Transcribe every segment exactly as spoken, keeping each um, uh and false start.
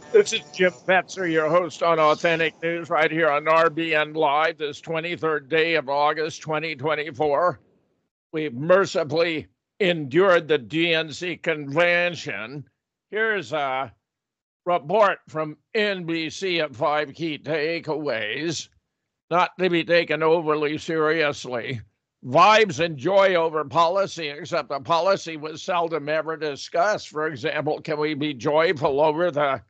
This is Jim Fetzer, your host on Authentic News, right here on R B N Live, this twenty-third day of August, twenty twenty-four. We've mercifully endured the D N C convention. Here's a report from N B C of five key takeaways, not to be taken overly seriously. Vibes and joy over policy, except the policy was seldom ever discussed. For example, can we be joyful over the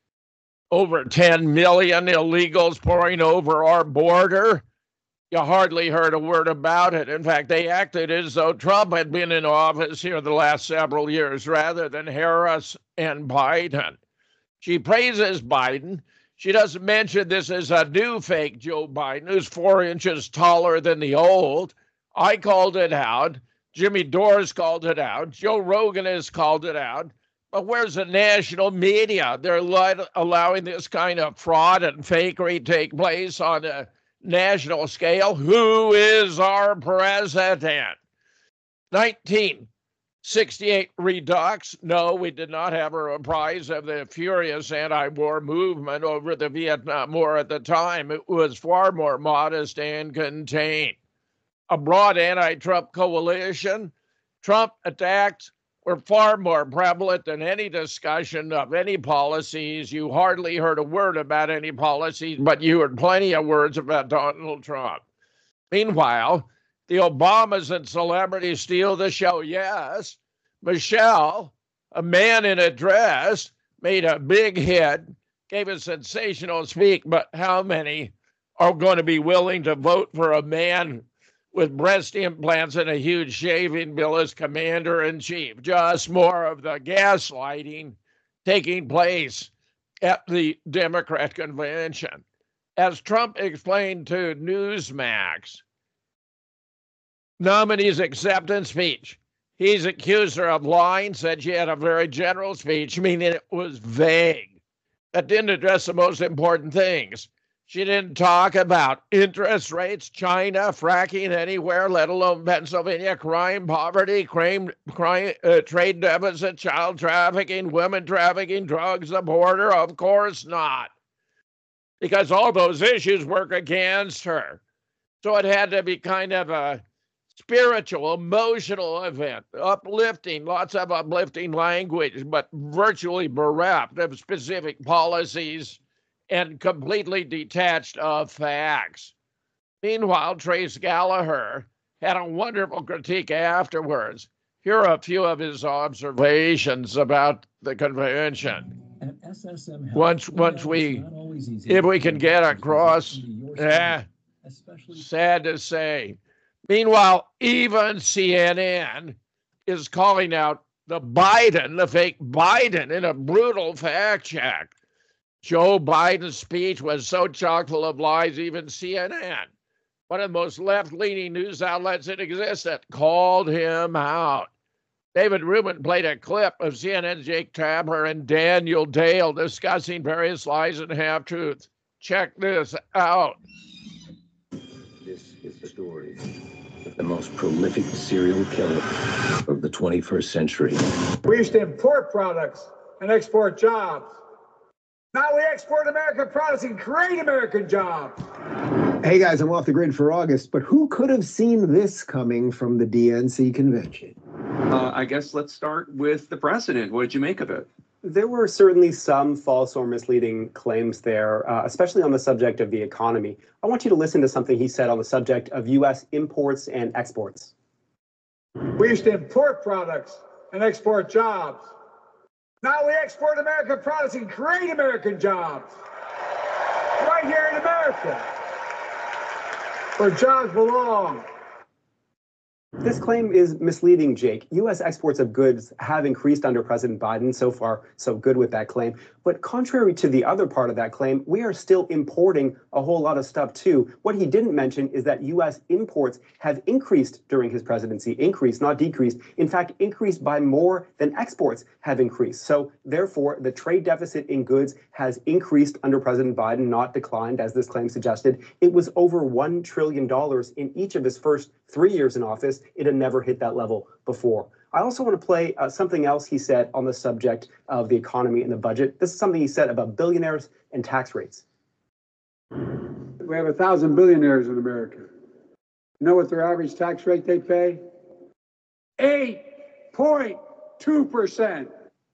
over ten million illegals pouring over our border? You hardly heard a word about it. In fact, they acted as though Trump had been in office here the last several years rather than Harris and Biden. She praises Biden. She doesn't mention this is a new fake Joe Biden who's four inches taller than the old. I called it out. Jimmy Dores called it out. Joe Rogan has called it out. But where's the national media? They're allowing this kind of fraud and fakery take place on a national scale. Who is our president? nineteen sixty-eight Redux. No, we did not have a reprise of the furious anti-war movement over the Vietnam War at the time. It was far more modest and contained. A broad anti-Trump coalition. Trump attacks were far more prevalent than any discussion of any policies. You hardly heard a word about any policies, but you heard plenty of words about Donald Trump. Meanwhile, the Obamas and celebrities steal the show. Yes, Michelle, a man in a dress, made a big hit, gave a sensational speech, but how many are going to be willing to vote for a man with breast implants and a huge shaving bill as commander-in-chief? Just more of the gaslighting taking place at the Democrat convention. As Trump explained to Newsmax, nominee's acceptance speech, he's accused her of lying, said she had a very general speech, meaning it was vague. That didn't address the most important things. She didn't talk about interest rates, China, fracking anywhere, let alone Pennsylvania, crime, poverty, crime, crime uh, trade deficit, child trafficking, women trafficking, drugs, the border. Of course not, because all those issues work against her. So it had to be kind of a spiritual, emotional event, uplifting, lots of uplifting language, but virtually bereft of specific policies and completely detached of facts. Meanwhile, Trace Gallagher had a wonderful critique afterwards. Here are a few of his observations about the convention. At S S M Health, once, once we, if we can get across, eh, sad to say. Meanwhile, even C N N is calling out the Biden, the fake Biden, in a brutal fact check. Joe Biden's speech was so chock full of lies, even C N N, one of the most left-leaning news outlets that existed, called him out. David Rubin played a clip of C N N's Jake Tapper and Daniel Dale discussing various lies and half-truths. Check this out. This is the story of the most prolific serial killer of the twenty-first century. We used to import products and export jobs. Now we export American products and create American jobs. Hey guys, I'm off the grid for August, but who could have seen this coming from the D N C convention? Uh, I guess let's start with the president. What did you make of it? There were certainly some false or misleading claims there, uh, especially on the subject of the economy. I want you to listen to something he said on the subject of U S imports and exports. We used to import products and export jobs. Now we export American products and create American jobs. Right here in America, where jobs belong. This claim is misleading, Jake. U S exports of goods have increased under President Biden. So far, so good with that claim. But contrary to the other part of that claim, we are still importing a whole lot of stuff, too. What he didn't mention is that U S imports have increased during his presidency. Increased, not decreased. In fact, increased by more than exports have increased. So therefore, the trade deficit in goods has increased under President Biden, not declined, as this claim suggested. It was over one trillion dollars in each of his first three years in office. It had never hit that level before. I also want to play uh, something else he said on the subject of the economy and the budget. This is something he said about billionaires and tax rates. We have a thousand billionaires in America. You know what their average tax rate they pay? eight point two percent.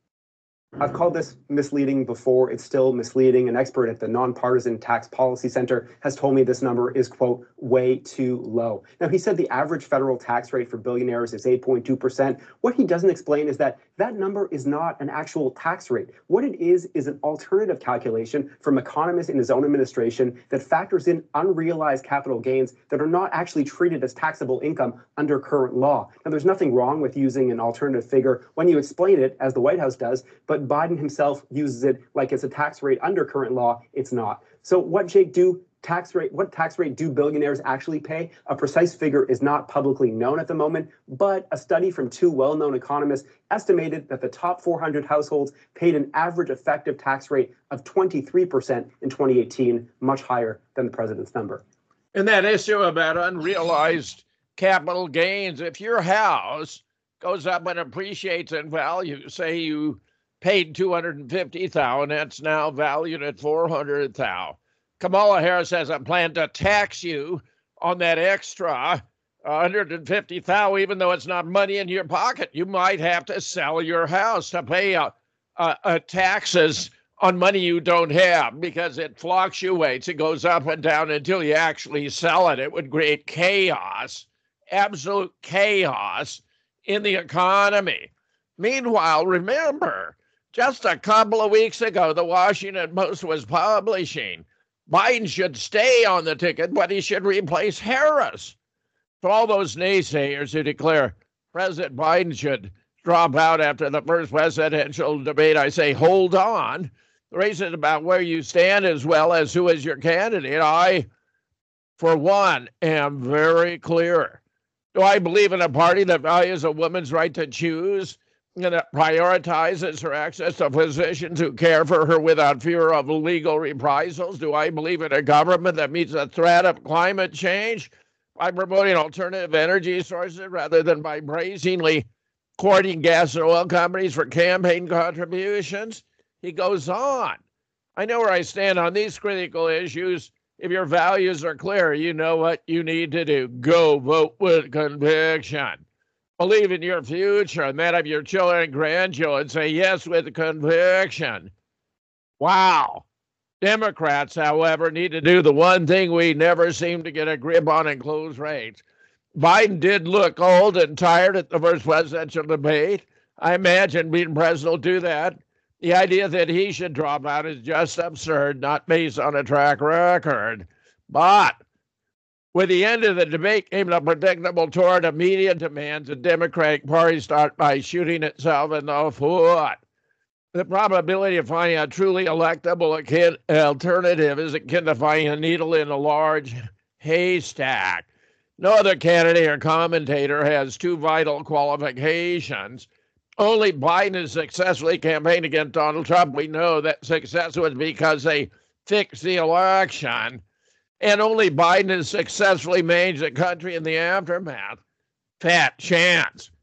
I've called this misleading before. It's still misleading. An expert at the Nonpartisan Tax Policy Center has told me this number is, quote, way too low. Now, he said the average federal tax rate for billionaires is eight point two percent. What he doesn't explain is that that number is not an actual tax rate. What it is is an alternative calculation from economists in his own administration that factors in unrealized capital gains that are not actually treated as taxable income under current law. Now, there's nothing wrong with using an alternative figure when you explain it, as the White House does, but Biden himself uses it like it's a tax rate under current law. It's not. So what, Jake, do tax rate, what tax rate do billionaires actually pay? A precise figure is not publicly known at the moment, but a study from two well-known economists estimated that the top four hundred households paid an average effective tax rate of twenty-three percent in twenty eighteen, much higher than the president's number. And that issue about unrealized capital gains, if your house goes up and appreciates in value, say you paid two hundred fifty thousand dollars, that's now valued at four hundred thousand dollars. Kamala Harris has a plan to tax you on that extra one hundred fifty thousand dollars, even though it's not money in your pocket. You might have to sell your house to pay a, a, a taxes on money you don't have because it fluctuates. It goes up and down until you actually sell it. It would create chaos, absolute chaos in the economy. Meanwhile, remember, just a couple of weeks ago, the Washington Post was publishing Biden should stay on the ticket, but he should replace Harris. To all those naysayers who declare President Biden should drop out after the first presidential debate, I say, hold on. The race is about where you stand as well as who is your candidate. I, for one, am very clear. Do I believe in a party that values a woman's right to choose and that prioritizes her access to physicians who care for her without fear of legal reprisals? Do I believe in a government that meets the threat of climate change by promoting alternative energy sources rather than by brazenly courting gas and oil companies for campaign contributions? He goes on. I know where I stand on these critical issues. If your values are clear, you know what you need to do. Go vote with conviction. Believe in your future and that of your children and grandchildren. Say yes with conviction. Wow. Democrats, however, need to do the one thing we never seem to get a grip on in close rates. Biden did look old and tired at the first presidential debate. I imagine being president will do that. The idea that he should drop out is just absurd, not based on a track record. But with the end of the debate came the predictable torrent of media demands. The Democratic Party started by shooting itself in the foot. The probability of finding a truly electable alternative is akin to finding a needle in a large haystack. No other candidate or commentator has two vital qualifications. Only Biden has successfully campaigned against Donald Trump. We know that success was because they fixed the election. And only Biden has successfully managed the country in the aftermath. Fat chance.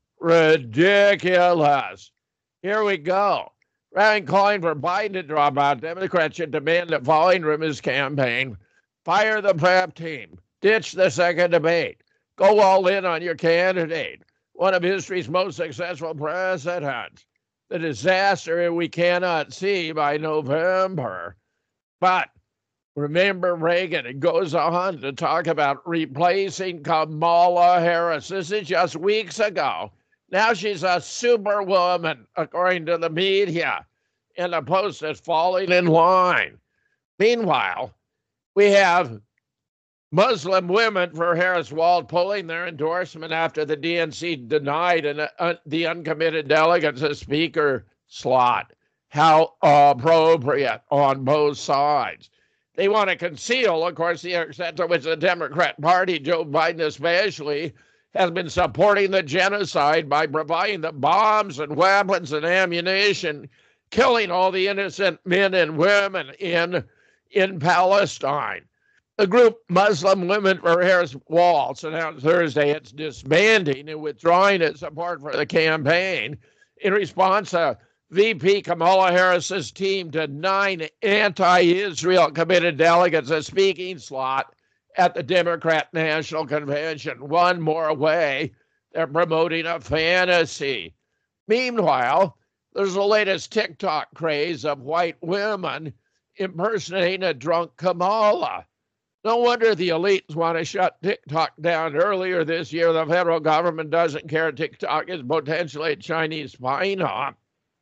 Ridiculous. Here we go. Rather than calling for Biden to drop out, Democrats should demand the following from his campaign. Fire the prep team. Ditch the second debate. Go all in on your candidate, one of history's most successful presidents. The disaster we cannot see by November. But remember Reagan. It goes on to talk about replacing Kamala Harris. This is just weeks ago. Now she's a superwoman, according to the media, and the Post is falling in line. Meanwhile, we have Muslim women for Harris Wald pulling their endorsement after the D N C denied an, uh, the uncommitted delegates a speaker slot. How appropriate on both sides. They want to conceal, of course, the extent to which the Democrat Party, Joe Biden especially, has been supporting the genocide by providing the bombs and weapons and ammunition, killing all the innocent men and women in, in Palestine. The group Muslim Women for Harris Waltz announced Thursday it's disbanding and withdrawing its support for the campaign in response to V P Kamala Harris's team denying anti-Israel committed delegates a speaking slot at the Democrat National Convention. One more way, they're promoting a fantasy. Meanwhile, there's the latest TikTok craze of white women impersonating a drunk Kamala. No wonder the elites want to shut TikTok down. Earlier this year, the federal government doesn't care TikTok is potentially a Chinese spying op.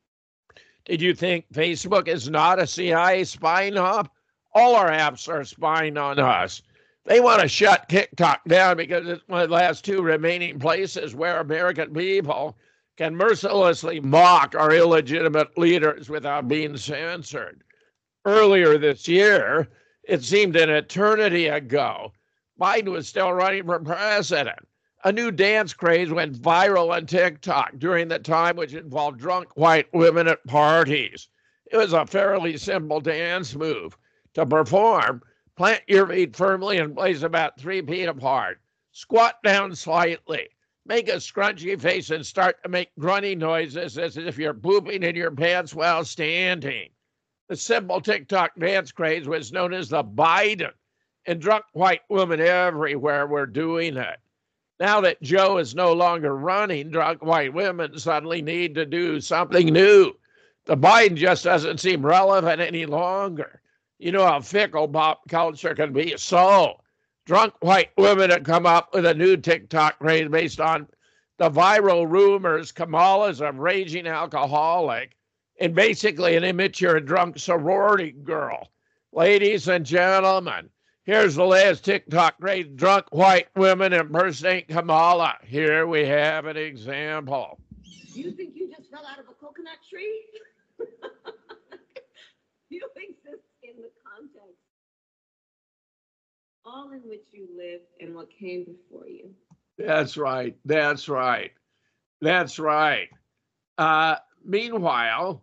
Did you think Facebook is not a C I A spying op? All our apps are spying on us. They want to shut TikTok down because it's one of the last two remaining places where American people can mercilessly mock our illegitimate leaders without being censored. Earlier this year, it seemed an eternity ago, Biden was still running for president. A new dance craze went viral on TikTok during the time which involved drunk white women at parties. It was a fairly simple dance move. To perform, plant your feet firmly in place about three feet apart. Squat down slightly. Make a scrunchy face and start to make grunty noises as if you're pooping in your pants while standing. The simple TikTok dance craze was known as the Biden, and drunk white women everywhere were doing it. Now that Joe is no longer running, drunk white women suddenly need to do something new. The Biden just doesn't seem relevant any longer. You know how fickle pop culture can be. So, drunk white women have come up with a new TikTok craze based on the viral rumors Kamala's a raging alcoholic and basically an immature drunk sorority girl. Ladies and gentlemen, here's the latest TikTok craze, drunk white women impersonate Kamala. Here we have an example. You think you just fell out of a coconut tree? You exist in the context, all in which you lived and what came before you. That's right. That's right. That's right. Uh, meanwhile,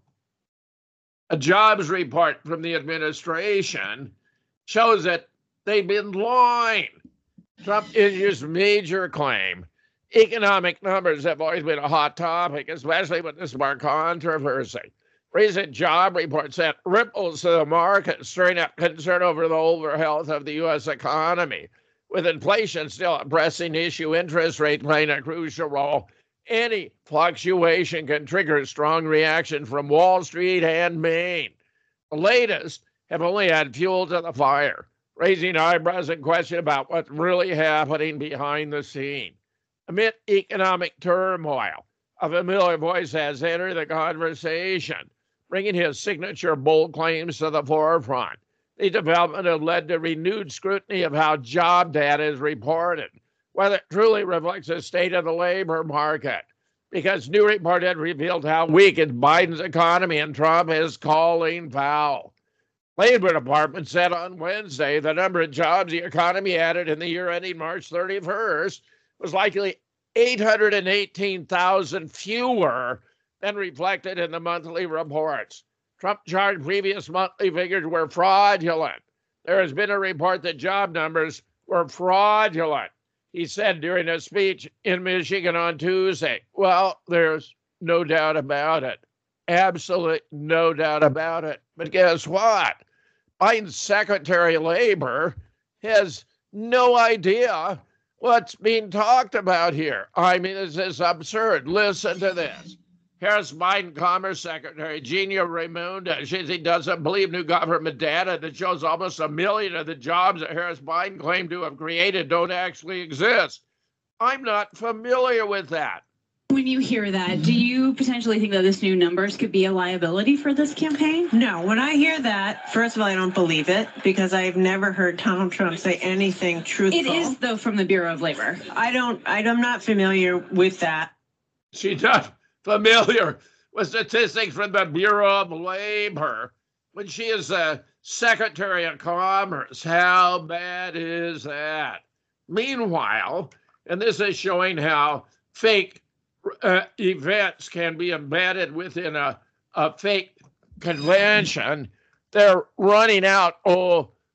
a jobs report from the administration shows that they've been lying. Trump issues major claim. Economic numbers have always been a hot topic, especially with this more controversy. Recent job reports sent ripples to the market, stirring up concern over the overall health of the U S economy. With inflation still a pressing issue, interest rate playing a crucial role, any fluctuation can trigger a strong reaction from Wall Street and Maine. The latest have only added fuel to the fire, raising eyebrows and questions about what's really happening behind the scene. Amid economic turmoil, a familiar voice has entered the conversation, bringing his signature bold claims to the forefront. The development has led to renewed scrutiny of how job data is reported, whether it truly reflects the state of the labor market, because new report had revealed how weak is Biden's economy and Trump is calling foul. Labor Department said on Wednesday the number of jobs the economy added in the year ending March thirty-first was likely eight hundred eighteen thousand fewer than reflected in the monthly reports. Trump charged previous monthly figures were fraudulent. There has been a report that job numbers were fraudulent, he said during a speech in Michigan on Tuesday. Well, there's no doubt about it. Absolute no doubt about it. But guess what? Biden's Secretary of Labor has no idea what's being talked about here. I mean, this is absurd. Listen to this. Harris Biden Commerce Secretary Gina Raimondo says he doesn't believe new government data that shows almost a million of the jobs that Harris Biden claimed to have created don't actually exist. I'm not familiar with that. When you hear that, do you potentially think that this new numbers could be a liability for this campaign? No, when I hear that, first of all, I don't believe it because I've never heard Donald Trump say anything truthful. It is, though, from the Bureau of Labor. I don't, I'm not familiar with that. She's not familiar with statistics from the Bureau of Labor when she is a Secretary of Commerce. How bad is that? Meanwhile, and this is showing how fake uh, events can be embedded within a, a fake convention, they're running out oh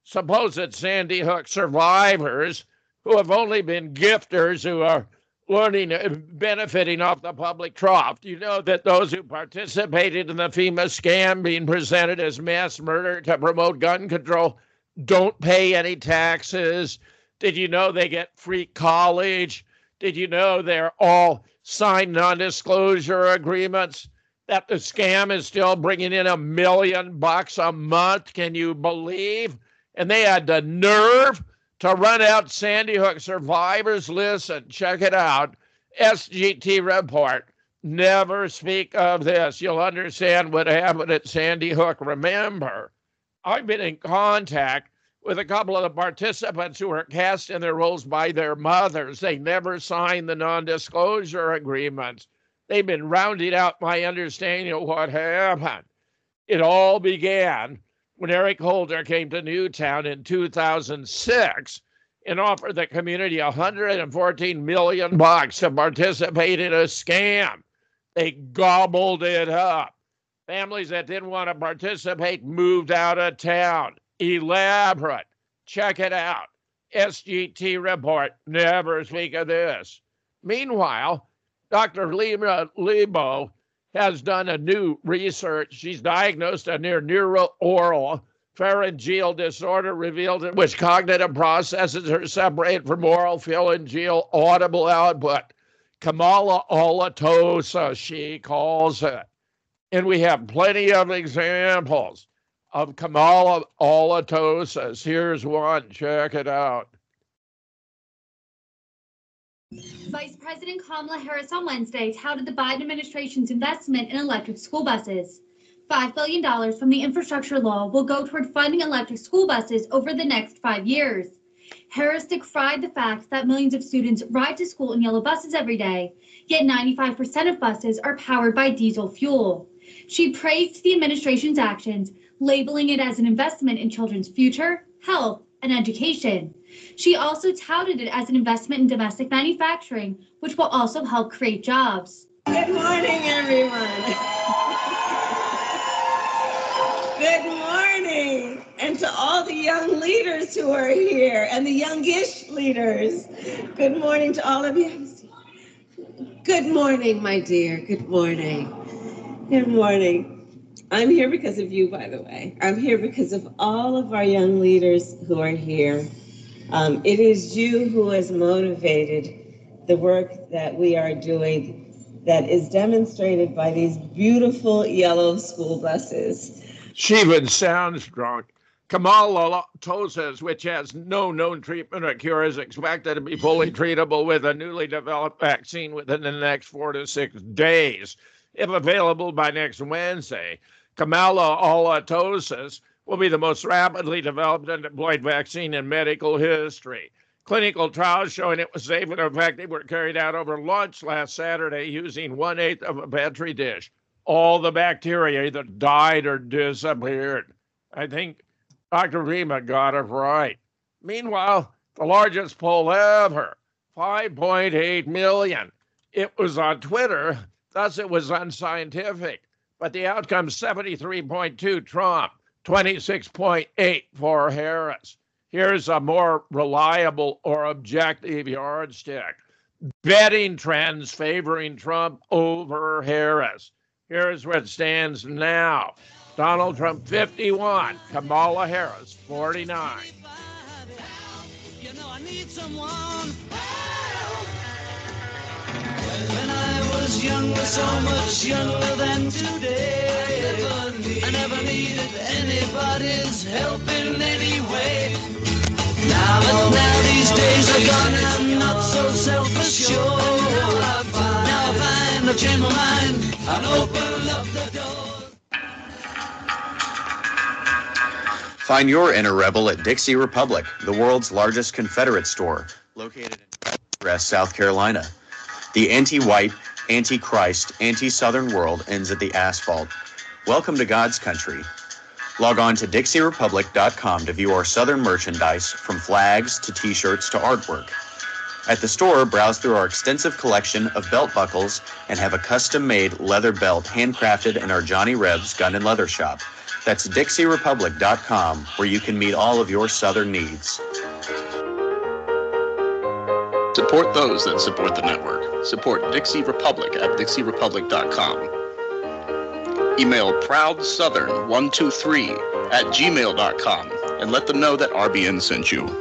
supposed Sandy Hook survivors who have only been gifters who are learning, benefiting off the public trough. Do you know that those who participated in the FEMA scam being presented as mass murder to promote gun control don't pay any taxes? Did you know they get free college? Did you know they're all signed non-disclosure agreements? That the scam is still bringing in a million bucks a month? Can you believe? And they had the nerve to run out Sandy Hook survivors. Listen, check it out. S G T report. Never speak of this. You'll understand what happened at Sandy Hook. Remember, I've been in contact with a couple of the participants who were cast in their roles by their mothers. They never signed the non-disclosure agreements. They've been rounding out my understanding of what happened. It all began when Eric Holder came to Newtown in two thousand six and offered the community one hundred fourteen million bucks to participate in a scam. They gobbled it up. Families that didn't want to participate moved out of town. Elaborate. Check it out. S G T report. Never speak of this. Meanwhile, Doctor Lima Lebo has done a new research. She's diagnosed a near neuro-oral pharyngeal disorder revealed in which cognitive processes are separated from oral pharyngeal audible output. Kamala halitosis, she calls it. And we have plenty of examples of Kamala halitosis. Here's one. Check it out. Vice President Kamala Harris on Wednesday touted the Biden administration's investment in electric school buses. five billion dollars from the infrastructure law will go toward funding electric school buses over the next five years. Harris decried the fact that millions of students ride to school in yellow buses every day, yet ninety-five percent of buses are powered by diesel fuel. She praised the administration's actions, labeling it as an investment in children's future, health, and education. She also touted it as an investment in domestic manufacturing, which will also help create jobs. Good morning, everyone. Good morning. And to all the young leaders who are here and the youngish leaders. Good morning to all of you. Good morning, my dear. Good morning. Good morning. I'm here because of you, by the way. I'm here because of all of our young leaders who are here. Um, it is you who has motivated the work that we are doing that is demonstrated by these beautiful yellow school buses. She even sounds drunk. Kamala halitosis, which has no known treatment or cure, is expected to be fully treatable with a newly developed vaccine within the next four to six days. If available by next Wednesday, Kamala halitosis will be the most rapidly developed and deployed vaccine in medical history. Clinical trials showing it was safe and effective were carried out over lunch last Saturday using one-eighth of a Petri dish. All the bacteria either died or disappeared. I think Doctor Rima got it right. Meanwhile, the largest poll ever, five point eight million. It was on Twitter, thus it was unscientific. But the outcome, seventy-three point two Trump, twenty-six point eight for Harris. Here's a more reliable or objective yardstick. Betting trends favoring Trump over Harris. Here's where it stands now. Donald Trump, fifty-one. Kamala Harris, forty-nine. You know I need someone. When I was younger, so much younger than today, I never needed anybody's help in any way. Now, but now these days are gone, I'm not so self-assured. Now I find I've changed my mind, I'll open up the door. Find your inner rebel at Dixie Republic, the world's largest Confederate store, located in West South Carolina. The anti-white, anti-Christ, anti-Southern world ends at the asphalt. Welcome to God's country. Log on to Dixie Republic dot com to view our Southern merchandise, from flags to t-shirts to artwork. At the store, browse through our extensive collection of belt buckles and have a custom-made leather belt handcrafted in our Johnny Reb's Gun and Leather Shop. That's Dixie Republic dot com, where you can meet all of your Southern needs. Support those that support the network. Support Dixie Republic at Dixie Republic dot com. Email proud southern one two three at gmail dot com and let them know that R B N sent you.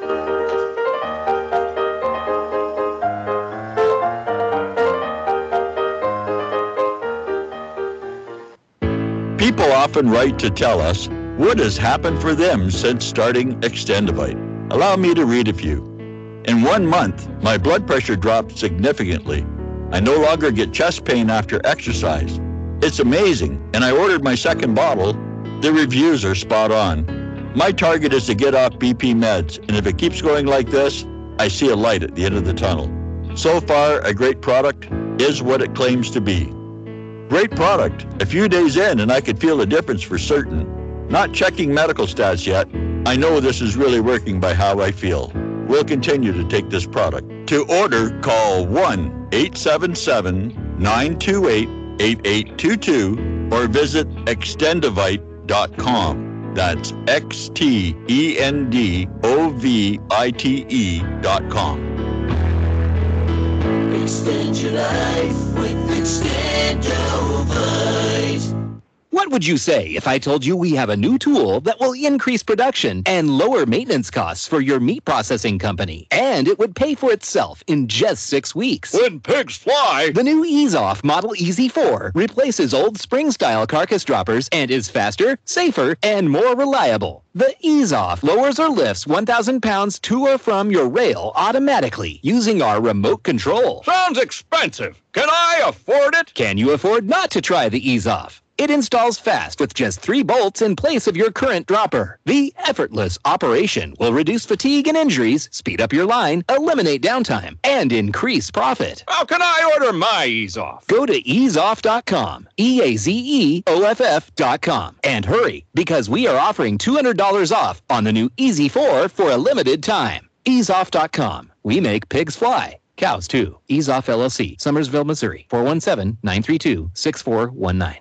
People often write to tell us what has happened for them since starting Extendivite. Allow me to read a few. In one month, my blood pressure dropped significantly. I no longer get chest pain after exercise. It's amazing, and I ordered my second bottle. The reviews are spot on. My target is to get off B P meds, and if it keeps going like this, I see a light at the end of the tunnel. So far, a great product is what it claims to be. Great product. A few days in, and I could feel a difference for certain. Not checking medical stats yet. I know this is really working by how I feel. We'll continue to take this product. To order, call one eight seven seven, nine two eight, eight eight two two or visit extendivite dot com. That's X T E N D O V I T E dot com. Extend your life with Extendivite. What would you say if I told you we have a new tool that will increase production and lower maintenance costs for your meat processing company? And it would pay for itself in just six weeks. When pigs fly! The new EaseOff Model E Z four replaces old spring-style carcass droppers and is faster, safer, and more reliable. The EaseOff lowers or lifts one thousand pounds to or from your rail automatically using our remote control. Sounds expensive. Can I afford it? Can you afford not to try the EaseOff? It installs fast with just three bolts in place of your current dropper. The effortless operation will reduce fatigue and injuries, speed up your line, eliminate downtime, and increase profit. How can I order my EaseOff? Go to ease off dot com, E A Z E O F F dot com, and hurry, because we are offering two hundred dollars off on the new E Z four for a limited time. ease off dot com. We make pigs fly. Cows, too. EaseOff L L C, Summersville, Missouri, four one seven, nine three two, six four one nine.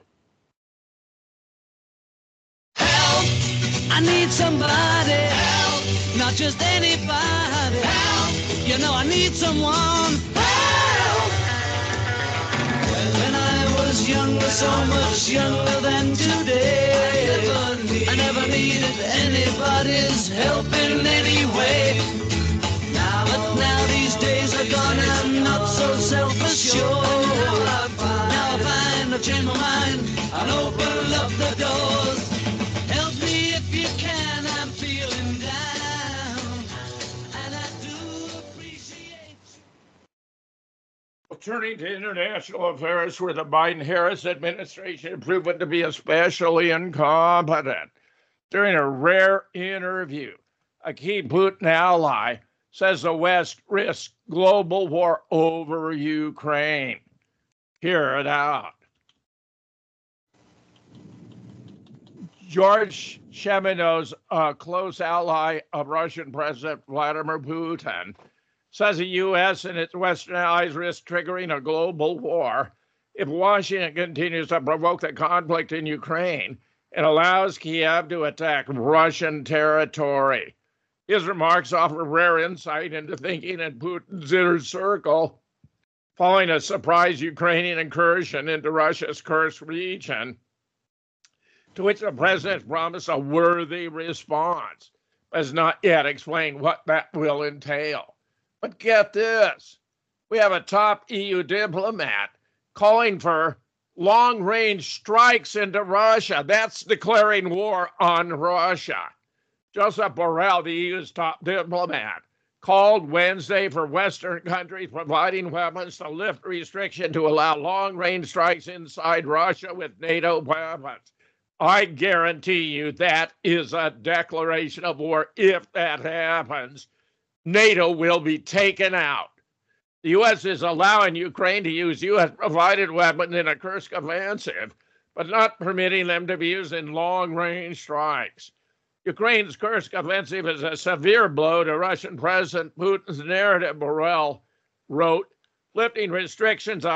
I need somebody help, not just anybody help. You know I need someone help. When I was younger, so much younger than today, I never, need, I never needed anybody's help in any way. Now, but now these days are gone, I'm not so self-assured. Now I find, now I find I've changed my mind and opened up the doors. If you can, I'm feeling down, and I do appreciate you. Well, turning to international affairs, where the Biden-Harris administration is proven to be especially incompetent. During a rare interview, a key Putin ally says the West risks global war over Ukraine. Hear it out. George Sheminos, a close ally of Russian President Vladimir Putin, says the U S and its Western allies risk triggering a global war if Washington continues to provoke the conflict in Ukraine and allows Kiev to attack Russian territory. His remarks offer rare insight into thinking in Putin's inner circle, following a surprise Ukrainian incursion into Russia's Kursk region, to which the president promised a worthy response, but has not yet explained what that will entail. But get this, we have a top E U diplomat calling for long-range strikes into Russia. That's declaring war on Russia. Joseph Borrell, the E U's top diplomat, called Wednesday for Western countries providing weapons to lift restriction to allow long-range strikes inside Russia with NATO weapons. I guarantee you that is a declaration of war. If that happens, NATO will be taken out. The U S is allowing Ukraine to use U S-provided weapons in a Kursk offensive, but not permitting them to be used in long-range strikes. Ukraine's Kursk offensive is a severe blow to Russian President Putin's narrative, Borrell wrote, lifting restrictions on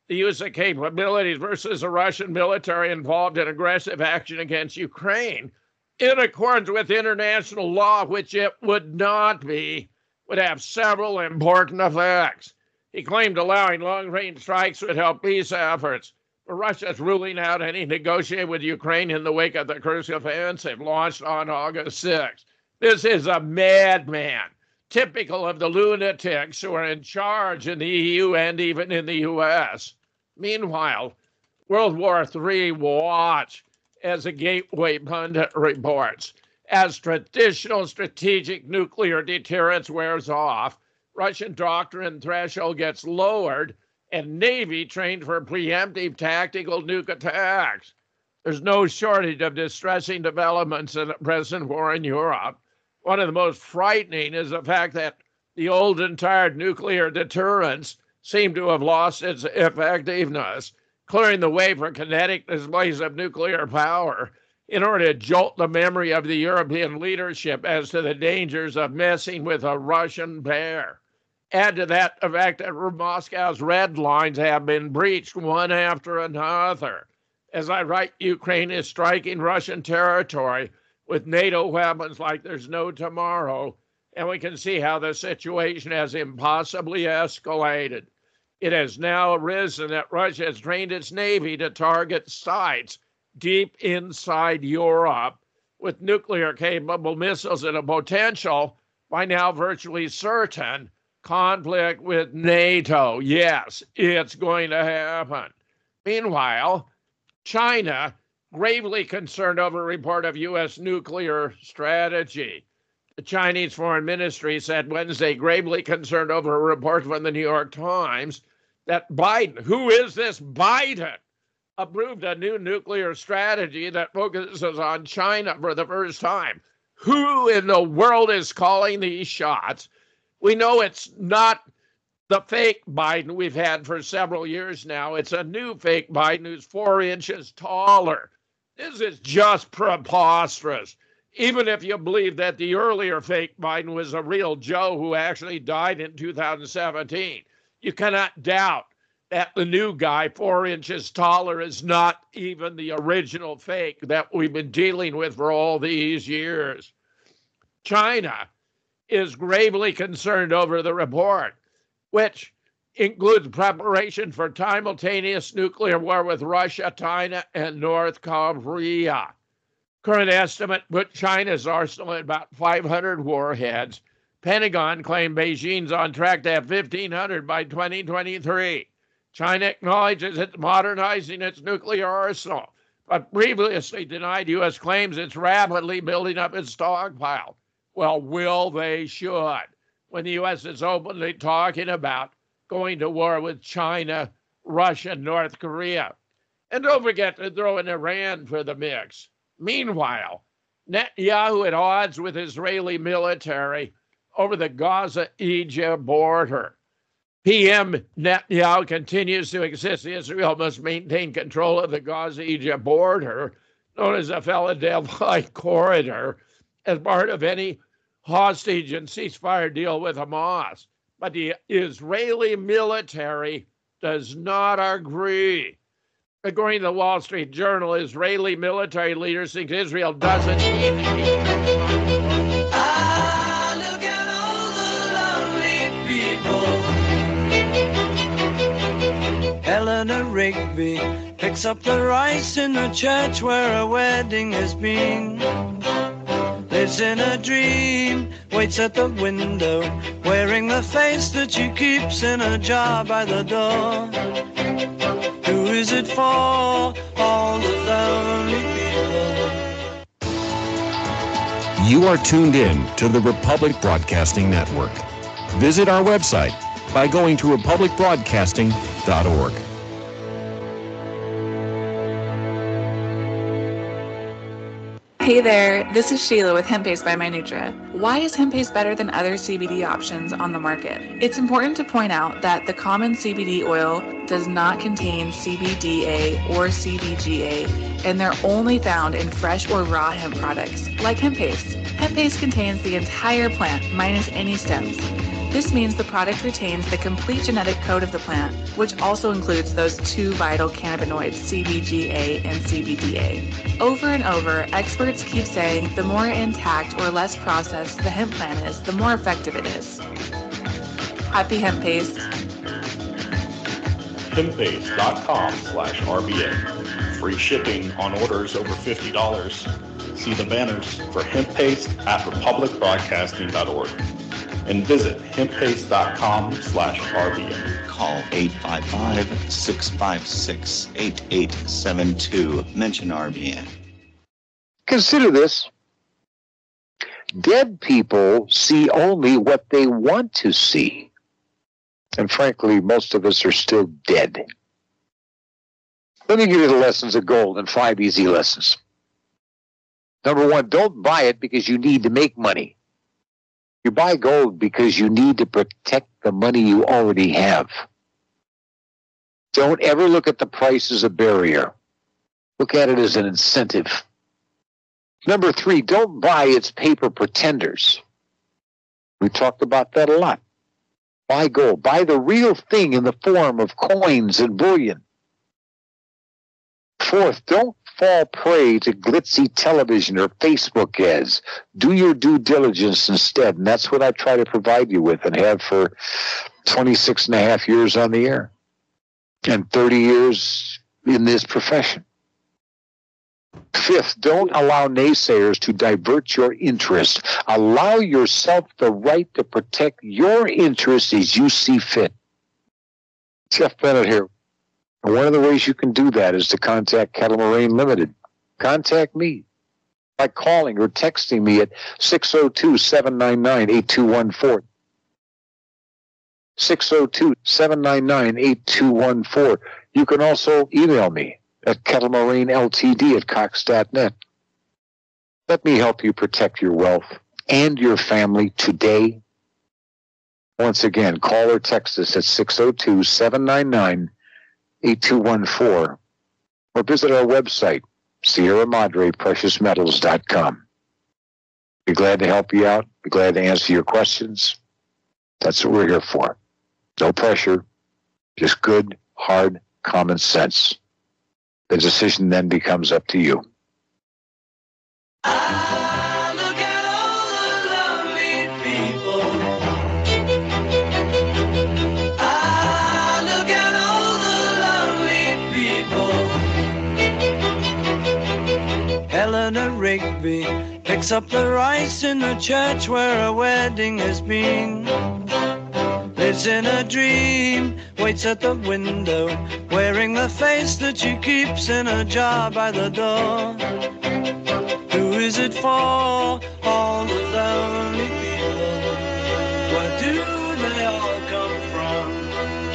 the use of capabilities versus a Russian military involved in aggressive action against Ukraine in accordance with international law, which it would not be, would have several important effects. He claimed allowing long-range strikes would help peace efforts. But Russia's ruling out any negotiating with Ukraine in the wake of the Kursk offensive launched on August sixth. This is a madman, typical of the lunatics who are in charge in the E U and even in the U S. Meanwhile, World War Three will watch as a Gateway pundit reports. As traditional strategic nuclear deterrence wears off, Russian doctrine threshold gets lowered and Navy trained for preemptive tactical nuke attacks. There's no shortage of distressing developments in the present war in Europe. One of the most frightening is the fact that the old and tired nuclear deterrents seem to have lost its effectiveness, clearing the way for kinetic displays of nuclear power in order to jolt the memory of the European leadership as to the dangers of messing with a Russian bear. Add to that the fact that Moscow's red lines have been breached one after another. As I write, Ukraine is striking Russian territory with NATO weapons like there's no tomorrow, and we can see how the situation has impossibly escalated. It has now arisen that Russia has trained its Navy to target sites deep inside Europe with nuclear-capable missiles and a potential, by now virtually certain, conflict with NATO. Yes, it's going to happen. Meanwhile, China, gravely concerned over a report of U S nuclear strategy. The Chinese Foreign Ministry said Wednesday, gravely concerned over a report from the New York Times, that Biden, who is this Biden, approved a new nuclear strategy that focuses on China for the first time. Who in the world is calling these shots? We know it's not the fake Biden we've had for several years now. It's a new fake Biden who's four inches taller. This is just preposterous. Even if you believe that the earlier fake Biden was a real Joe who actually died in two thousand seventeen, you cannot doubt that the new guy, four inches taller, is not even the original fake that we've been dealing with for all these years. China is gravely concerned over the report, which includes preparation for simultaneous nuclear war with Russia, China, and North Korea. Current estimate put China's arsenal at about five hundred warheads. Pentagon claimed Beijing's on track to have fifteen hundred by twenty twenty-three. China acknowledges it's modernizing its nuclear arsenal, but previously denied U S claims it's rapidly building up its stockpile. Well, will they should, when the U S is openly talking about going to war with China, Russia, and North Korea. And don't forget to throw in Iran for the mix. Meanwhile, Netanyahu at odds with Israeli military over the Gaza-Egypt border. P M Netanyahu continues to insist Israel must maintain control of the Gaza-Egypt border, known as the Philadelphia Corridor, as part of any hostage and ceasefire deal with Hamas. But the Israeli military does not agree. According to the Wall Street Journal, Israeli military leaders think Israel doesn't need to keep Ah, look at all the lonely people. Eleanor Rigby picks up the rice in the church where a wedding has been. Lives in a dream, waits at the window, wearing the face that she keeps in a jar by the door. Who is it for? All the lonely people. You are tuned in to the Republic Broadcasting Network. Visit our website by going to republic broadcasting dot org. Hey there, this is Sheila with Hemp Paste by MyNutra. Why is hemp paste better than other C B D options on the market? It's important to point out that the common C B D oil does not contain C B D A or C B G A, and they're only found in fresh or raw hemp products, like hemp paste. Hemp paste contains the entire plant minus any stems. This means the product retains the complete genetic code of the plant, which also includes those two vital cannabinoids, C B G A and C B D A. Over and over, experts keep saying the more intact or less processed the hemp plant is, the more effective it is. Happy hemp paste. hempbase.com slash RBN. Free shipping on orders over fifty dollars. See the banners for hemp paste at republic broadcasting dot org. And visit hemppaste.com slash RBN. Call eight five five, six five six, eight eight seven two. Mention R B N. Consider this. Dead people see only what they want to see. And frankly, most of us are still dead. Let me give you the lessons of gold and five easy lessons. Number one, don't buy it because you need to make money. You buy gold because you need to protect the money you already have. Don't ever look at the price as a barrier. Look at it as an incentive. Number three, don't buy its paper pretenders. We talked about that a lot. Buy gold. Buy the real thing in the form of coins and bullion. Fourth, don't fall prey to glitzy television or Facebook ads. Do your due diligence instead, and that's what I try to provide you with and have for twenty-six and a half years on the air and thirty years in this profession. Fifth, don't allow naysayers to divert your interest. Allow yourself the right to protect your interests as you see fit. Jeff Bennett here. And one of the ways you can do that is to contact Cattle Moraine Limited. Contact me by calling or texting me at six oh two, seven nine nine, eight two one four. six oh two, seven nine nine, eight two one four. You can also email me at Cattle Moraine L T D at cox dot net. Let me help you protect your wealth and your family today. Once again, call or text us at six oh two, seven nine nine, eight two one four or visit our website, Sierra Madre Precious Metals dot com. Be glad to help you out. Be glad to answer your questions. That's what we're here for. No pressure, just good, hard, common sense. The decision then becomes up to you. Ah, look at all the lovely people. Ah, look at all the lovely people. Eleanor Rigby picks up the rice in the church where a wedding has been. Lives in a dream, waits at the window, wearing the face that she keeps in a jar by the door. Who is it for? All the lonely people. Where do they all come from?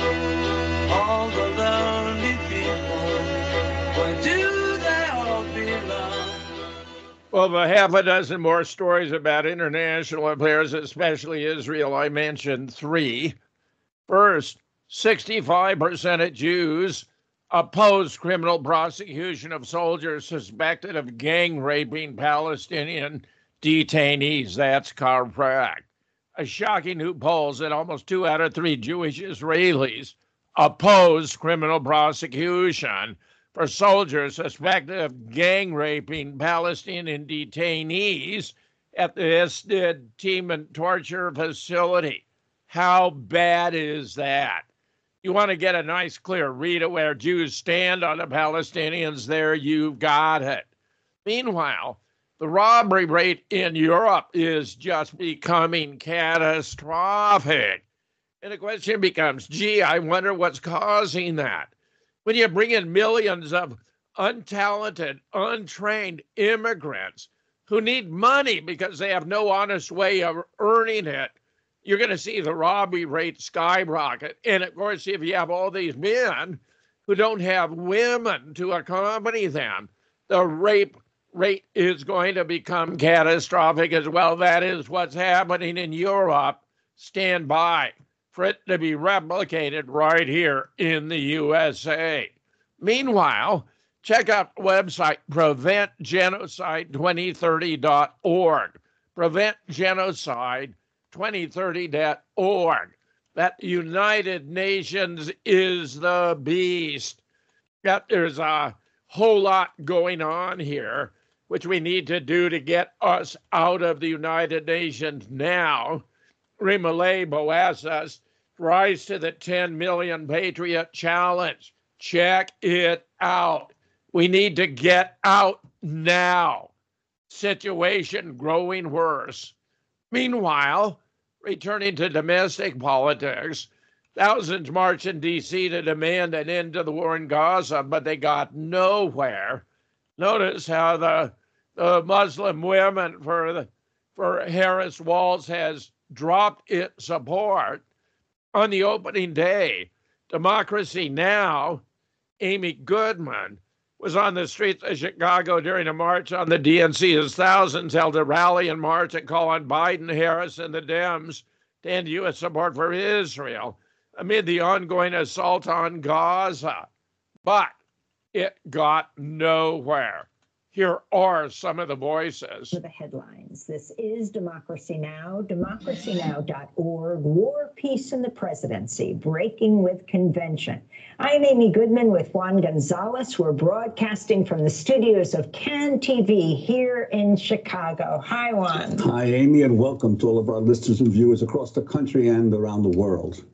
All the lonely people. Where do they all belong? Well, the half a dozen more stories about international affairs, especially Israel. I mentioned three. First, sixty-five percent of Jews oppose criminal prosecution of soldiers suspected of gang raping Palestinian detainees. That's correct. A shocking new poll said almost two out of three Jewish Israelis oppose criminal prosecution for soldiers suspected of gang raping Palestinian detainees at the Ested Team Torture Facility. How bad is that? You want to get a nice, clear read of where Jews stand on the Palestinians, there you've got it. Meanwhile, the robbery rate in Europe is just becoming catastrophic. And the question becomes, gee, I wonder what's causing that. When you bring in millions of untalented, untrained immigrants who need money because they have no honest way of earning it, you're going to see the robbery rate skyrocket. And of course, if you have all these men who don't have women to accompany them, the rape rate is going to become catastrophic as well. That is what's happening in Europe. Stand by for it to be replicated right here in the U S A. Meanwhile, check out the website prevent genocide twenty thirty dot org. Prevent Genocide twenty thirty dot org. That the United Nations is the beast. That there's a whole lot going on here, which we need to do to get us out of the United Nations now. Rimale Boasas, Rise to the ten million Patriot Challenge. Check it out. We need to get out now. Situation growing worse. Meanwhile, returning to domestic politics, thousands marched in D C to demand an end to the war in Gaza, but they got nowhere. Notice how the, the Muslim Women for, the, for Harris Walz has dropped its support. On the opening day, Democracy Now!, Amy Goodman, was on the streets of Chicago during a march on the D N C as thousands held a rally and march and call on Biden, Harris, and the Dems to end U S support for Israel amid the ongoing assault on Gaza. But it got nowhere. Here are some of the voices. For the headlines, this is Democracy Now!, democracy now dot org, War, Peace, and the Presidency, Breaking with Convention. I'm Amy Goodman with Juan Gonzalez. We're broadcasting from the studios of Can T V here in Chicago. Hi, Juan. Hi, Amy, and welcome to all of our listeners and viewers across the country and around the world.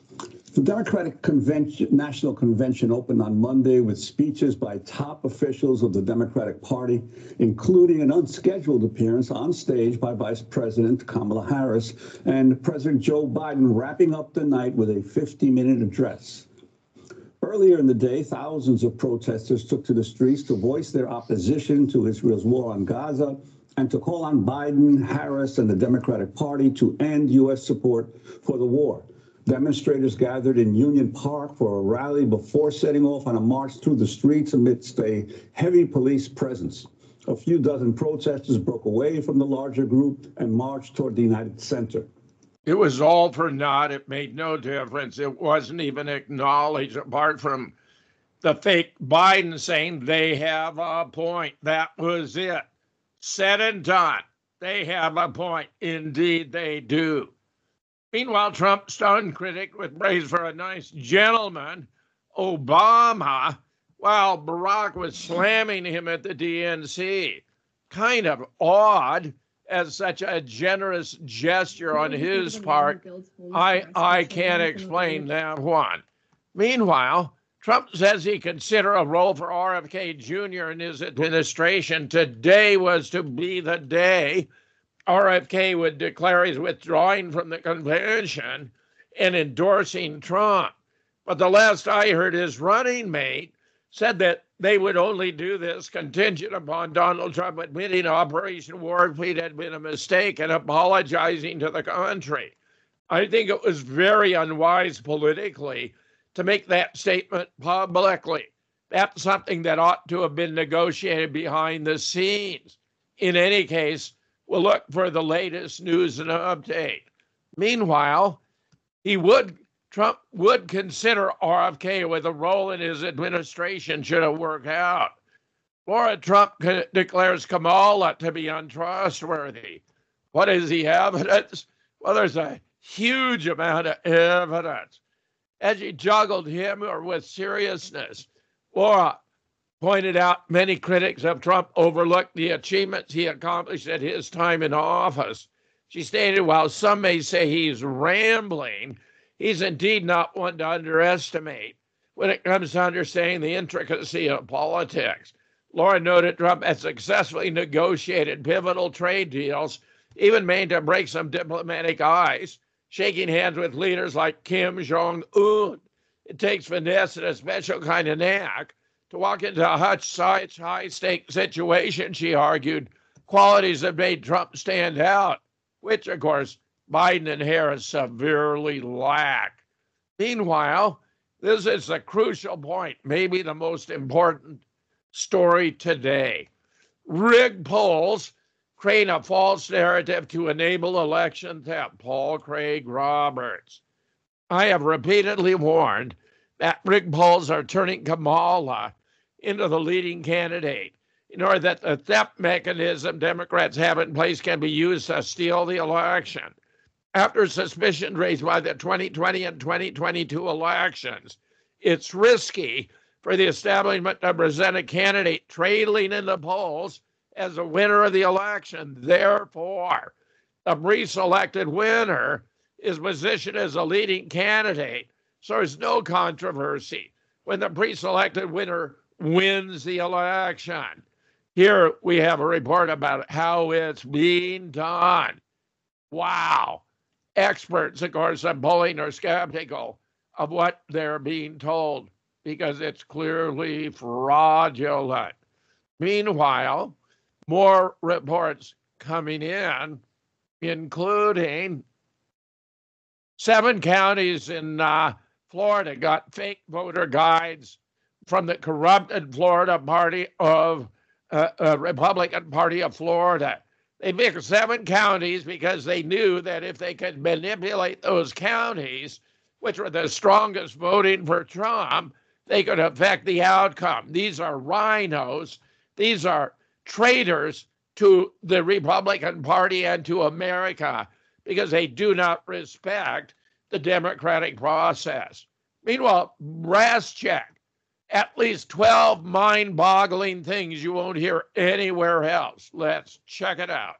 The Democratic Convention, National Convention opened on Monday with speeches by top officials of the Democratic Party, including an unscheduled appearance on stage by Vice President Kamala Harris and President Joe Biden, wrapping up the night with a fifty-minute address. Earlier in the day, thousands of protesters took to the streets to voice their opposition to Israel's war on Gaza and to call on Biden, Harris, and the Democratic Party to end U S support for the war. Demonstrators gathered in Union Park for a rally before setting off on a march through the streets amidst a heavy police presence. A few dozen protesters broke away from the larger group and marched toward the United Center. It was all for naught. It made no difference. It wasn't even acknowledged, apart from the fake Biden saying they have a point. That was it. Said and done. They have a point. Indeed, they do. Meanwhile, Trump stunned critics with praise for a nice gentleman, Obama, while Barack was slamming him at the D N C. Kind of odd, as such a generous gesture on his part. I, I can't explain that one. Meanwhile, Trump says he consider a role for R F K Junior in his administration. Today was to be the day R F K would declare he's withdrawing from the convention and endorsing Trump. But the last I heard, his running mate said that they would only do this contingent upon Donald Trump admitting Operation Warp Speed had been a mistake and apologizing to the country. I think it was very unwise politically to make that statement publicly. That's something that ought to have been negotiated behind the scenes. In any case, we'll look for the latest news and update. Meanwhile, he would, Trump would consider R F K with a role in his administration should it work out. Laura Trump c- declares Kamala to be untrustworthy. What is the evidence? Well, there's a huge amount of evidence. As he juggled him or with seriousness, Laura pointed out many critics of Trump overlooked the achievements he accomplished at his time in office. She stated, while some may say he's rambling, he's indeed not one to underestimate when it comes to understanding the intricacy of politics. Laura noted Trump had successfully negotiated pivotal trade deals, even made to break some diplomatic ice, shaking hands with leaders like Kim Jong-un. It takes finesse and a special kind of knack to walk into a such high-stake situation, she argued, qualities that made Trump stand out, which, of course, Biden and Harris severely lack. Meanwhile, this is a crucial point, maybe the most important story today. Rigged polls create a false narrative to enable election theft. Paul Craig Roberts. I have repeatedly warned that rigged polls are turning Kamala into the leading candidate in order that the theft mechanism Democrats have in place can be used to steal the election. after suspicion raised by the twenty twenty and twenty twenty-two elections. It's risky for the establishment to present a candidate trailing in the polls as a winner of the election. Therefore, the pre-selected winner is positioned as a leading candidate. So there's no controversy when the pre-selected winner wins the election. Here we have a report about how it's being done. Wow. Experts, of course, in polling are skeptical of what they're being told because it's clearly fraudulent. Meanwhile, more reports coming in, including seven counties in uh, Florida got fake voter guides from the corrupted Florida Party of uh, uh, Republican Party of Florida. They picked seven counties because they knew that if they could manipulate those counties, which were the strongest voting for Trump, they could affect the outcome. These are rhinos. These are traitors to the Republican Party and to America because they do not respect the democratic process. Meanwhile, brass check, at least twelve mind-boggling things you won't hear anywhere else. Let's check it out.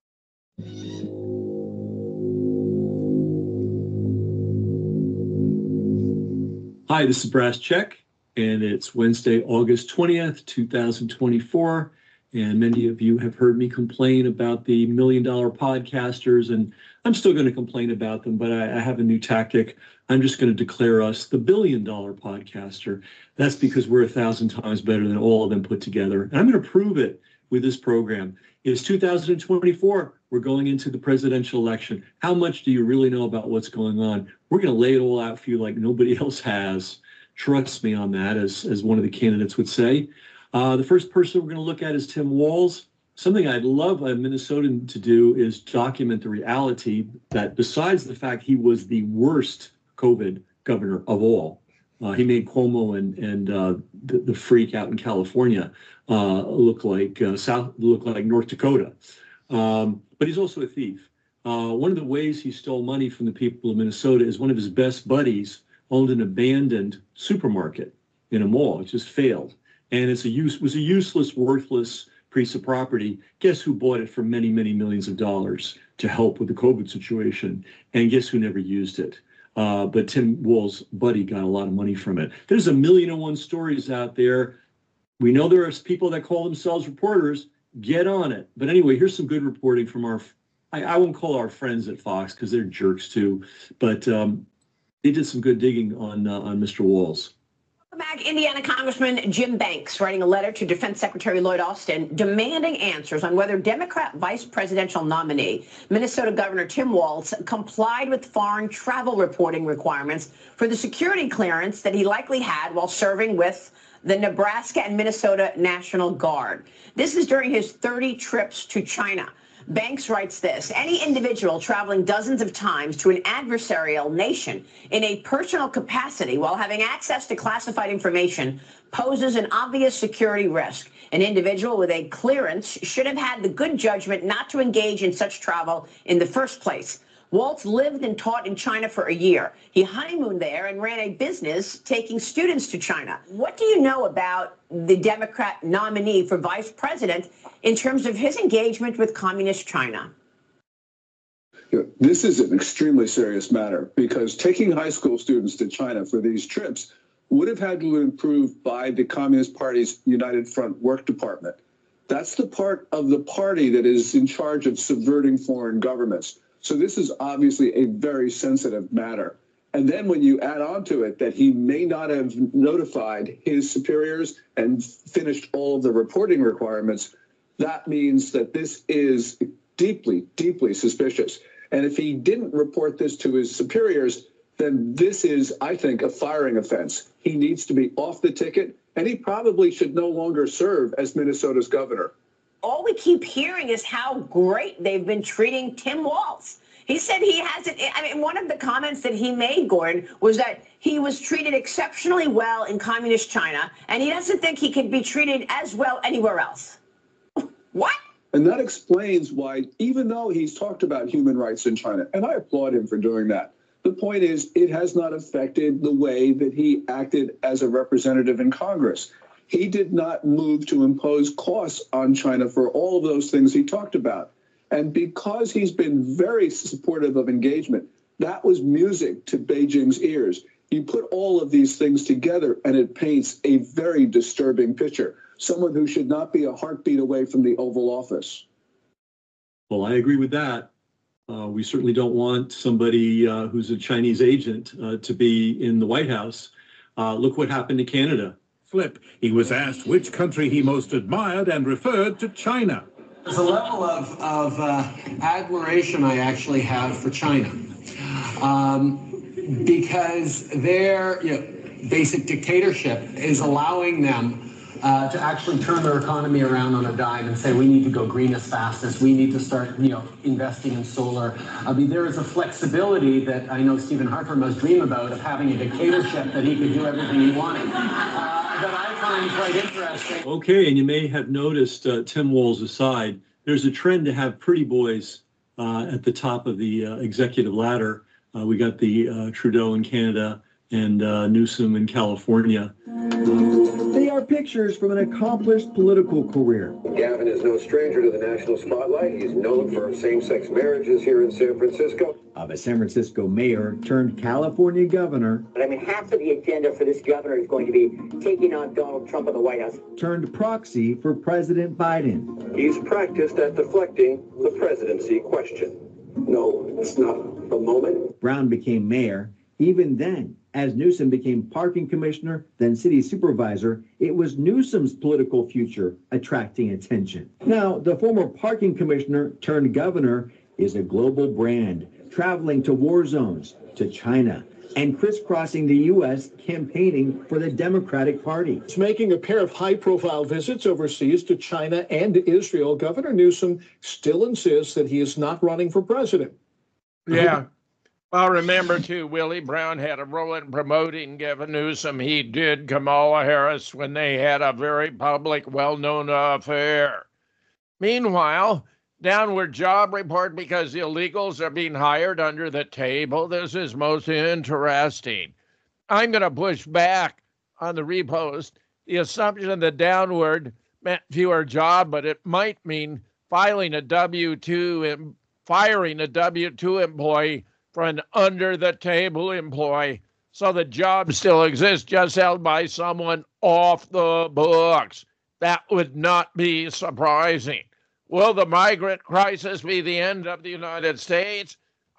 Hi, this is Brass Check, and it's Wednesday, August twentieth, two thousand twenty-four. And many of you have heard me complain about the million dollar podcasters, and I'm still going to complain about them, but I, I have a new tactic. I'm just going to declare us the billion dollar podcaster. That's because we're a thousand times better than all of them put together. And I'm going to prove it with this program. It's two thousand twenty-four. We're going into the presidential election. How much do you really know about what's going on? We're going to lay it all out for you like nobody else has. Trust me on that, as, as one of the candidates would say. Uh, the first person we're going to look at is Tim Walz. Something I'd love a Minnesotan to do is document the reality that besides the fact he was the worst COVID governor of all, uh, he made Cuomo and and uh, the, the freak out in California uh, look like uh, South look like North Dakota. Um, but he's also a thief. Uh, one of the ways he stole money from the people of Minnesota is one of his best buddies owned an abandoned supermarket in a mall. It just failed. And it's a use was a useless, worthless piece of property. Guess who bought it for many, many millions of dollars to help with the COVID situation? And guess who never used it? Uh, but Tim Walz's buddy got a lot of money from it. There's a million and one stories out there. We know there are people that call themselves reporters. Get on it. But anyway, here's some good reporting from our, I, I won't call our friends at Fox because they're jerks too, but um, they did some good digging on uh, on Mister Walz. Back, Indiana Congressman Jim Banks writing a letter to Defense Secretary Lloyd Austin demanding answers on whether Democrat vice presidential nominee Minnesota Governor Tim Walz complied with foreign travel reporting requirements for the security clearance that he likely had while serving with the Nebraska and Minnesota National Guard. This is during his thirty trips to China. Banks writes this: any individual traveling dozens of times to an adversarial nation in a personal capacity while having access to classified information poses an obvious security risk. An individual with a clearance should have had the good judgment not to engage in such travel in the first place. Walz lived and taught in China for a year. He honeymooned there and ran a business taking students to China. What do you know about the Democrat nominee for vice president in terms of his engagement with communist China? Yeah, this is an extremely serious matter because taking high school students to China for these trips would have had to be approved by the Communist Party's United Front Work Department. That's the part of the party that is in charge of subverting foreign governments. So this is obviously a very sensitive matter. And then when you add on to it that he may not have notified his superiors and finished all of the reporting requirements, that means that this is deeply, deeply suspicious. And if he didn't report this to his superiors, then this is, I think, a firing offense. He needs to be off the ticket, and he probably should no longer serve as Minnesota's governor. All we keep hearing is how great they've been treating Tim Walz. He said he hasn't, I mean, one of the comments that he made, Gordon, was that he was treated exceptionally well in communist China, and he doesn't think he can be treated as well anywhere else. What? And that explains why, even though he's talked about human rights in China, and I applaud him for doing that, the point is it has not affected the way that he acted as a representative in Congress. He did not move to impose costs on China for all of those things he talked about. And because he's been very supportive of engagement, that was music to Beijing's ears. You put all of these things together and it paints a very disturbing picture. Someone who should not be a heartbeat away from the Oval Office. Well, I agree with that. Uh, we certainly don't want somebody uh, who's a Chinese agent uh, to be in the White House. Uh, look what happened to Canada. Flip, he was asked which country he most admired and referred to China. There's a level of, of uh, admiration I actually have for China. Um, because their you know, basic dictatorship is allowing them Uh, to actually turn their economy around on a dime and say, we need to go green as fast as we need to start, you know, investing in solar. I mean, there is a flexibility that I know Stephen Harper must dream about of having a dictatorship that he could do everything he wanted. Uh, that I find quite interesting. Okay, and you may have noticed, uh, Tim Walz aside, there's a trend to have pretty boys uh, at the top of the uh, executive ladder. Uh, we got the uh, Trudeau in Canada and uh, Newsom in California. They are pictures from an accomplished political career. Gavin is no stranger to the national spotlight. He's known for same-sex marriages here in San Francisco. Of a San Francisco mayor turned California governor. I mean, half of the agenda for this governor is going to be taking on Donald Trump in the White House. Turned proxy for President Biden. He's practiced at deflecting the presidency question. No, it's not the moment. Brown became mayor. Even then, as Newsom became parking commissioner, then city supervisor, it was Newsom's political future attracting attention. Now, the former parking commissioner turned governor is a global brand, traveling to war zones, to China, and crisscrossing the U S campaigning for the Democratic Party. He's making a pair of high-profile visits overseas to China and Israel. Governor Newsom still insists that he is not running for president. Yeah. Well, remember, too, Willie Brown had a role in promoting Gavin Newsom. He did Kamala Harris when they had a very public, well-known affair. Meanwhile, downward job report because illegals are being hired under the table. This is most interesting. I'm going to push back on the repost. The assumption that downward meant fewer jobs, but it might mean filing a W two and firing a W two employee for an under-the-table employee, so the job still exists, just held by someone off the books. That would not be surprising. Will the migrant crisis be the end of the United States?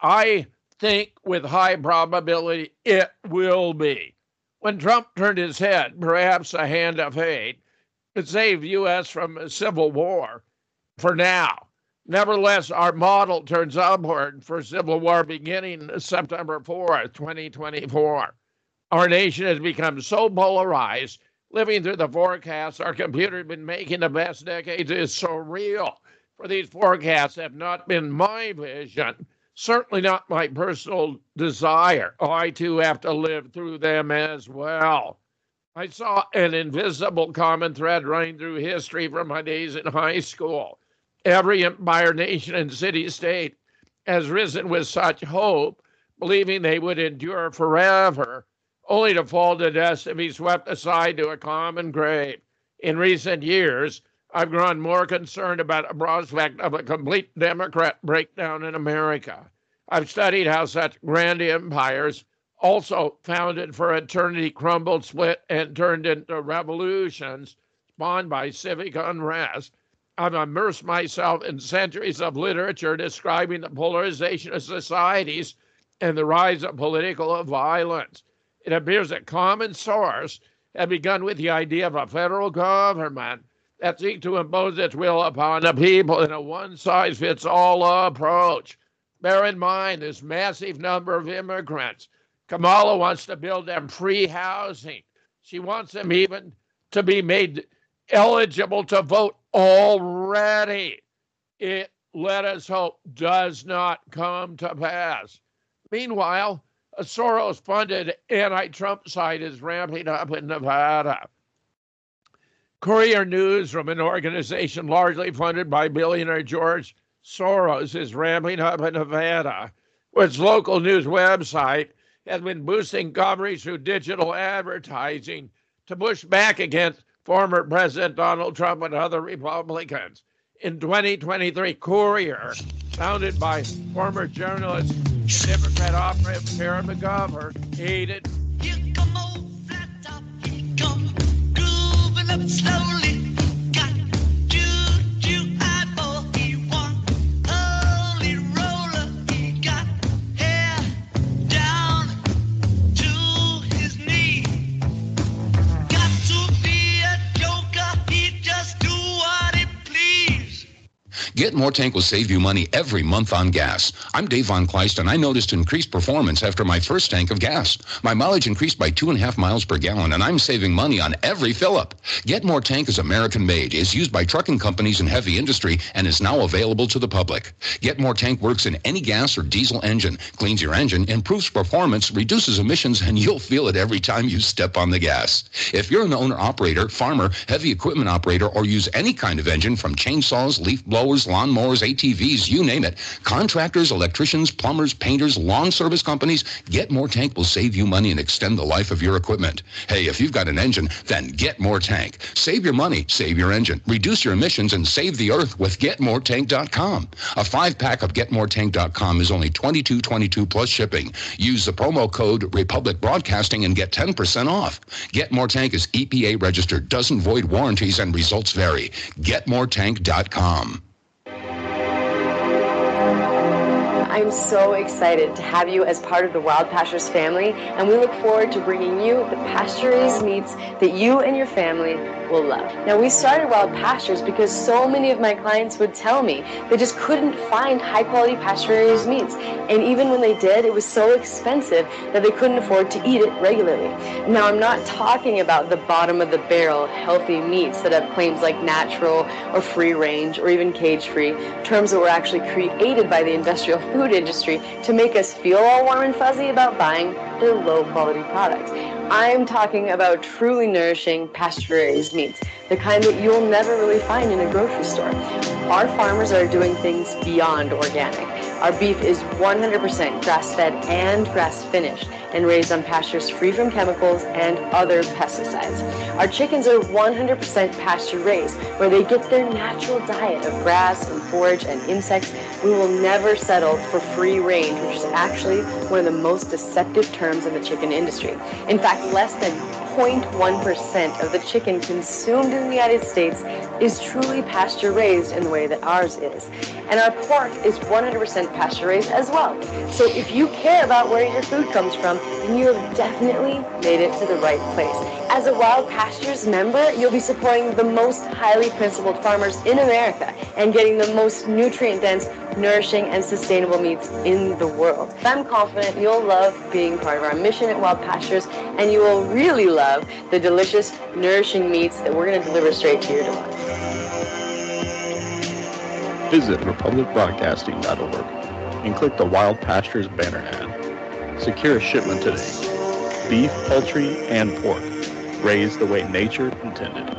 I think with high probability it will be. When Trump turned his head, perhaps a hand of fate, it saved U S from a civil war for now. Nevertheless, our model turns upward for civil war beginning September fourth, twenty twenty-four. Our nation has become so polarized, living through the forecasts our computer has been making the past decades is so real. For these forecasts have not been my vision, certainly not my personal desire. Oh, I too have to live through them as well. I saw an invisible common thread running through history from my days in high school. Every empire, nation, and city-state has risen with such hope, believing they would endure forever, only to fall to dust and be swept aside to a common grave. In recent years, I've grown more concerned about the prospect of a complete Democrat breakdown in America. I've studied how such grand empires, also founded for eternity, crumbled, split, and turned into revolutions spawned by civic unrest. I've immersed myself in centuries of literature describing the polarization of societies and the rise of political violence. It appears that common source had begun with the idea of a federal government that seeks to impose its will upon the people in a one-size-fits-all approach. Bear in mind this massive number of immigrants. Kamala wants to build them free housing. She wants them even to be made eligible to vote already. It, let us hope, does not come to pass. Meanwhile, a Soros-funded anti-Trump site is ramping up in Nevada. Courier News from an organization largely funded by billionaire George Soros is ramping up in Nevada, where its local news website has been boosting coverage through digital advertising to push back against former President Donald Trump and other Republicans. In twenty twenty-three, Courier, founded by former journalist Democrat operative Karen McGovern, aided up slowly, got juju eyeball, he won, holy roller, he got hair down to his knee, got to be a joker, he just do what he please. Get More Tank will save you money every month on gas. I'm Dave Von Kleist, and I noticed increased performance after my first tank of gas. My mileage increased by two and a half miles per gallon, and I'm saving money on every fill-up. Get More Tank is American-made, is used by trucking companies and heavy industry, and is now available to the public. Get More Tank works in any gas or diesel engine, cleans your engine, improves performance, reduces emissions, and you'll feel it every time you step on the gas. If you're an owner-operator, farmer, heavy equipment operator, or use any kind of engine from chainsaws, leaf blowers, lawnmowers, A T Vs, you name it, contractors, electricians, plumbers, painters, lawn service companies, Get More Tank will save you money and extend the life of your equipment. Hey, if you've got an engine, then Get More Tank. Save your money, save your engine, reduce your emissions, and save the earth with Get More Tank dot com. A five-pack of Get More Tank dot com is only twenty-two dollars and twenty-two cents plus shipping. Use the promo code Republic Broadcasting and get ten percent off. Get More Tank is E P A registered, doesn't void warranties, and results vary. Get More Tank dot com. I'm so excited to have you as part of the Wild Pastures family, and we look forward to bringing you the pasture-raised meats that you and your family will love. Now, we started Wild Pastures because so many of my clients would tell me they just couldn't find high-quality pasture-raised meats, and even when they did, it was so expensive that they couldn't afford to eat it regularly. Now, I'm not talking about the bottom-of-the-barrel healthy meats that have claims like natural or free-range or even cage-free, terms that were actually created by the industrial food industry to make us feel all warm and fuzzy about buying their low-quality products. I'm talking about truly nourishing pasture-raised meats, the kind that you'll never really find in a grocery store. Our farmers are doing things beyond organic. Our beef is one hundred percent grass-fed and grass-finished and raised on pastures free from chemicals and other pesticides. Our chickens are one hundred percent pasture-raised, where they get their natural diet of grass and forage and insects. We will never settle for free range, which is actually one of the most deceptive terms in the chicken industry. In fact, less than zero point one percent of the chicken consumed in the United States is truly pasture-raised in the way that ours is. And our pork is one hundred percent pasture-raised as well. So if you care about where your food comes from, then you have definitely made it to the right place. As a Wild Pastures member, you'll be supporting the most highly principled farmers in America and getting the most nutrient-dense, nourishing, and sustainable meats in the world. I'm confident you'll love being part of our mission at Wild Pastures, and you will really love the delicious, nourishing meats that we're going to deliver straight to your door. Visit Republic Broadcasting dot org and click the Wild Pastures banner ad. Secure a shipment today. Beef, poultry, and pork, raised the way nature intended.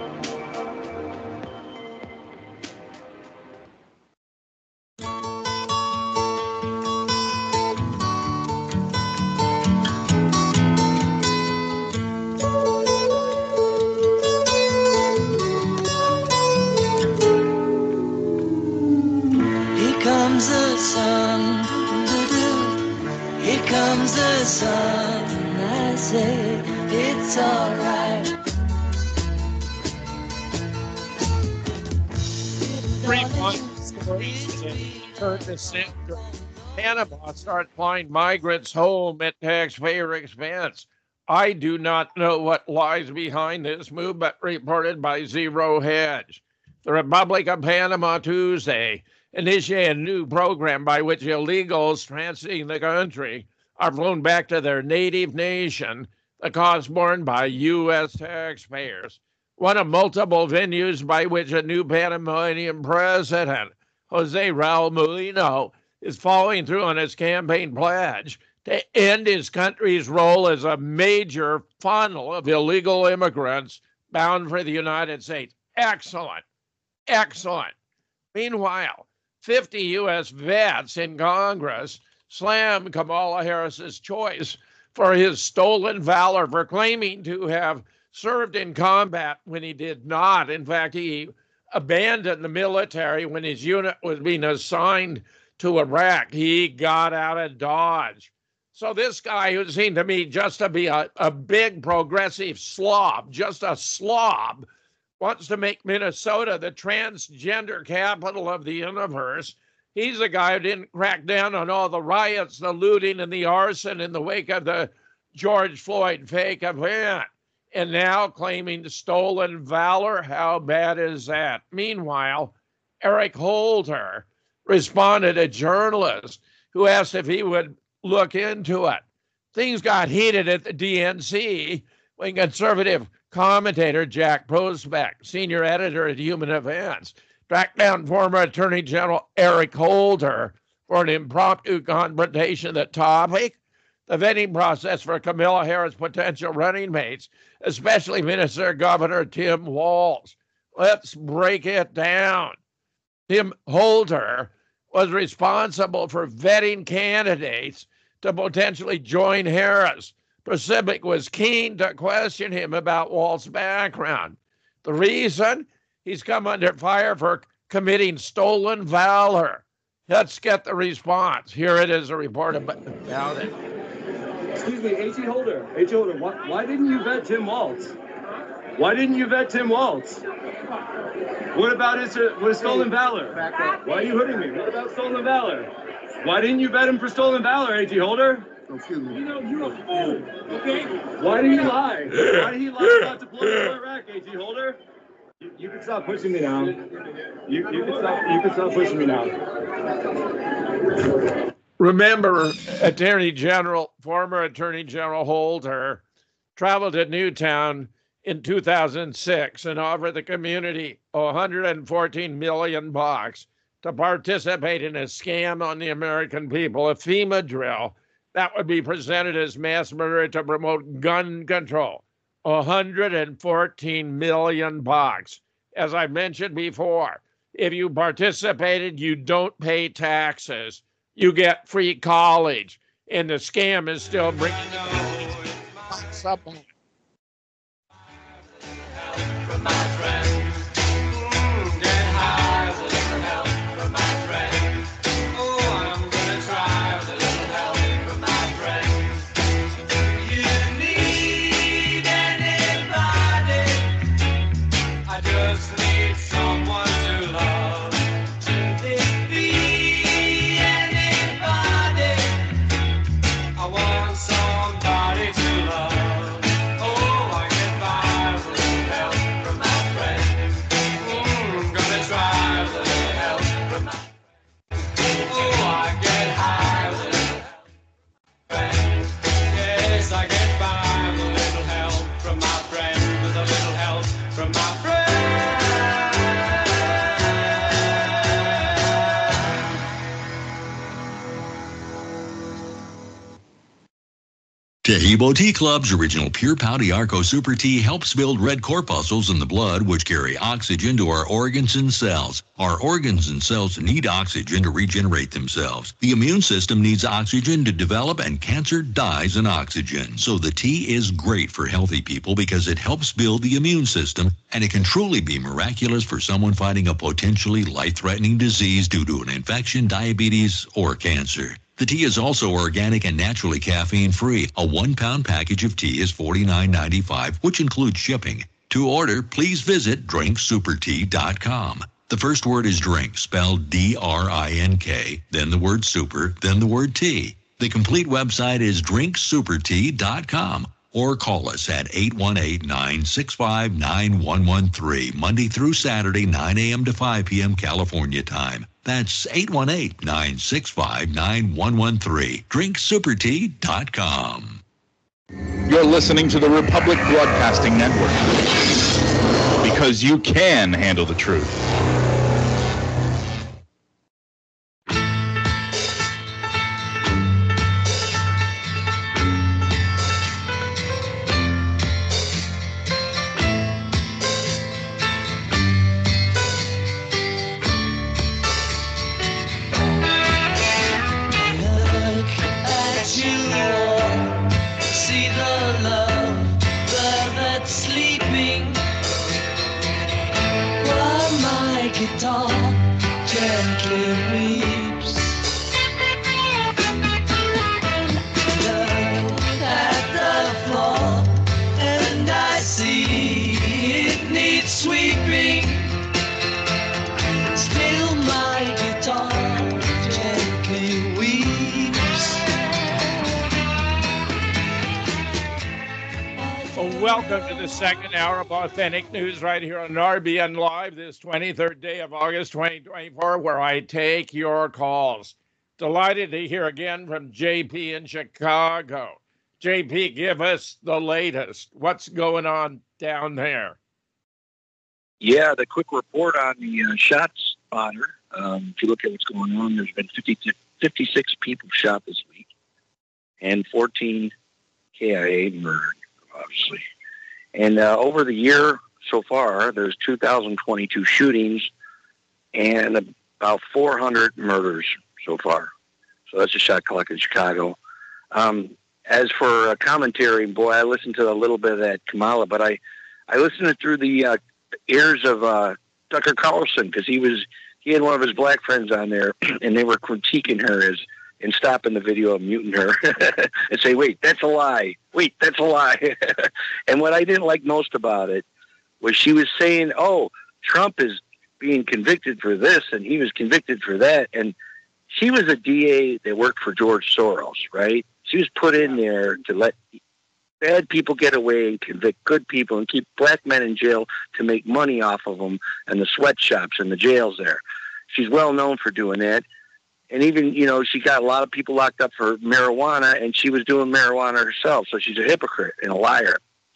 Panama start flying migrants home at taxpayer expense. I do not know what lies behind this move, but reported by Zero Hedge. The Republic of Panama Tuesday initiated a new program by which illegals transiting the country are flown back to their native nation, the cost borne by U S taxpayers. One of multiple venues by which a new Panamanian president, Jose Raul Mulino, is following through on his campaign pledge to end his country's role as a major funnel of illegal immigrants bound for the United States. Excellent. Excellent. Meanwhile, fifty U S vets in Congress slammed Kamala Harris's choice for his stolen valor for claiming to have served in combat when he did not. In fact, he abandoned the military when his unit was being assigned to Iraq. He got out of Dodge. So this guy, who seemed to me just to be a, a big progressive slob, just a slob, wants to make Minnesota the transgender capital of the universe. He's the guy who didn't crack down on all the riots, the looting, and the arson in the wake of the George Floyd fake event. And now claiming stolen valor. How bad is that? Meanwhile, Eric Holder responded to a journalist who asked if he would look into it. Things got heated at the D N C when conservative commentator Jack Prospect, senior editor at Human Events, tracked down former Attorney General Eric Holder for an impromptu confrontation of the topic, the vetting process for Kamala Harris' potential running mates, especially Minnesota Governor Tim Walz. Let's break it down. Tim Holder was responsible for vetting candidates to potentially join Harris. Pacific was keen to question him about Walz's background. The reason? He's come under fire for committing stolen valor. Let's get the response. Here it is, a report about it. Excuse me, A G Holder. A G Holder, why, why didn't you vet Tim Walz? Why didn't you vet Tim Walz? What about his, uh, his stolen valor? Why are you hurting me? What about stolen valor? Why didn't you vet him for stolen valor, A G Holder? Excuse me. You know, you're a fool, okay? Why did he lie? Why did he lie about deploying to Iraq, A G Holder? You, you can stop pushing me now. You, you, can stop, you can stop pushing me now. Remember, Attorney General, former Attorney General Holder traveled to Newtown in two thousand six and offered the community one hundred fourteen million bucks to participate in a scam on the American people, a FEMA drill that would be presented as mass murder to promote gun control. one hundred fourteen million bucks. As I mentioned before, if you participated, you don't pay taxes. You get free college, and the scam is still bringing something. Tahibo Tea Club's original Pure Pouty Arco Super Tea helps build red corpuscles in the blood, which carry oxygen to our organs and cells. Our organs and cells need oxygen to regenerate themselves. The immune system needs oxygen to develop, and cancer dies in oxygen. So the tea is great for healthy people because it helps build the immune system, and it can truly be miraculous for someone fighting a potentially life-threatening disease due to an infection, diabetes, or cancer. The tea is also organic and naturally caffeine-free. A one-pound package of tea is forty-nine ninety-five, which includes shipping. To order, please visit drink super tea dot com. The first word is drink, spelled D R I N K, then the word super, then the word tea. The complete website is drink super tea dot com, or call us at eight one eight, nine six five, nine one one three, Monday through Saturday, nine a.m. to five p.m. California time. That's eight one eight, nine six five, nine one one three. drink super tea dot com. You're listening to the Republic Broadcasting Network, because you can handle the truth. welcome to the second hour of Authentic News right here on R B N Live this twenty-third day of August twenty twenty-four, where I take your calls. Delighted to hear again from J P in Chicago. J P, give us the latest. What's going on down there? Yeah, the quick report on the uh, shot spotter. Um, if you look at what's going on, there's been fifty, fifty-six people shot this week and fourteen K I A murdered, obviously. And uh, over the year so far, there's two thousand twenty-two shootings and about four hundred murders so far. So that's a shot clock in Chicago. Um, as for uh, commentary, boy, I listened to a little bit of that Kamala, but I, I listened to through the uh, ears of uh, Tucker Carlson, because he was he had one of his black friends on there, and they were critiquing her as and stopping the video and muting her and say, wait, that's a lie. Wait, that's a lie. And what I didn't like most about it was she was saying, oh, Trump is being convicted for this and he was convicted for that. And she was a D A that worked for George Soros, right? She was put in there to let bad people get away and convict good people and keep black men in jail to make money off of them and the sweatshops and the jails there. She's well known for doing that. And even, you know, she got a lot of people locked up for marijuana, and she was doing marijuana herself. So she's a hypocrite and a liar.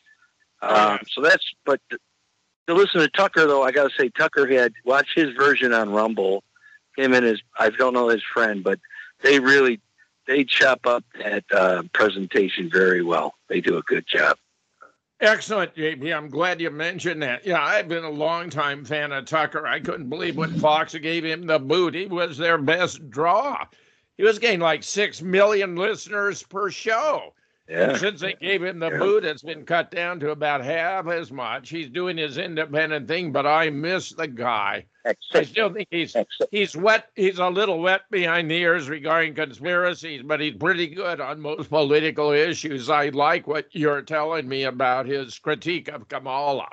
Um, so that's, but to, to listen to Tucker, though, I got to say, Tucker had, watch his version on Rumble, him and his, I don't know his friend, but they really, they chop up that uh, presentation very well. They do a good job. Excellent, J P. I'm glad you mentioned that. Yeah, I've been a longtime fan of Tucker. I couldn't believe when Fox gave him the boot. He was their best draw. He was getting like six million listeners per show. Yeah. Since they gave him the yeah. boot, it's been cut down to about half as much. He's doing his independent thing, but I miss the guy. Excellent. I still think he's Excellent. he's wet. He's a little wet behind the ears regarding conspiracies, but he's pretty good on most political issues. I like what you're telling me about his critique of Kamala.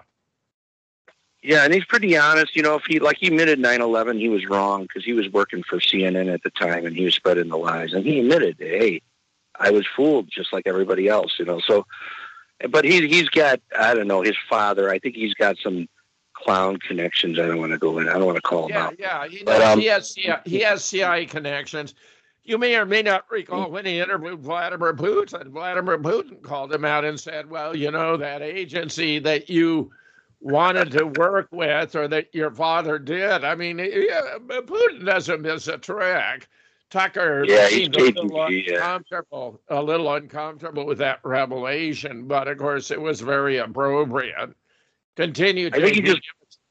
Yeah, and he's pretty honest. You know, if he like he admitted nine eleven, he was wrong because he was working for C N N at the time and he was spreading the lies, and he admitted, hey, I was fooled just like everybody else, you know. So, but he he's got, I don't know, his father. I think he's got some clown connections. I don't want to go in. I don't want to call yeah, him out. Yeah, he, but, um, he has he has C I A connections. You may or may not recall when he interviewed Vladimir Putin. Vladimir Putin called him out and said, "Well, you know, that agency that you wanted to work with, or that your father did. I mean, yeah, Putin doesn't miss a trick." Tucker yeah, seemed he's a little uncomfortable, yeah. a little uncomfortable with that revelation, but of course it was very appropriate. Continue. I think he just,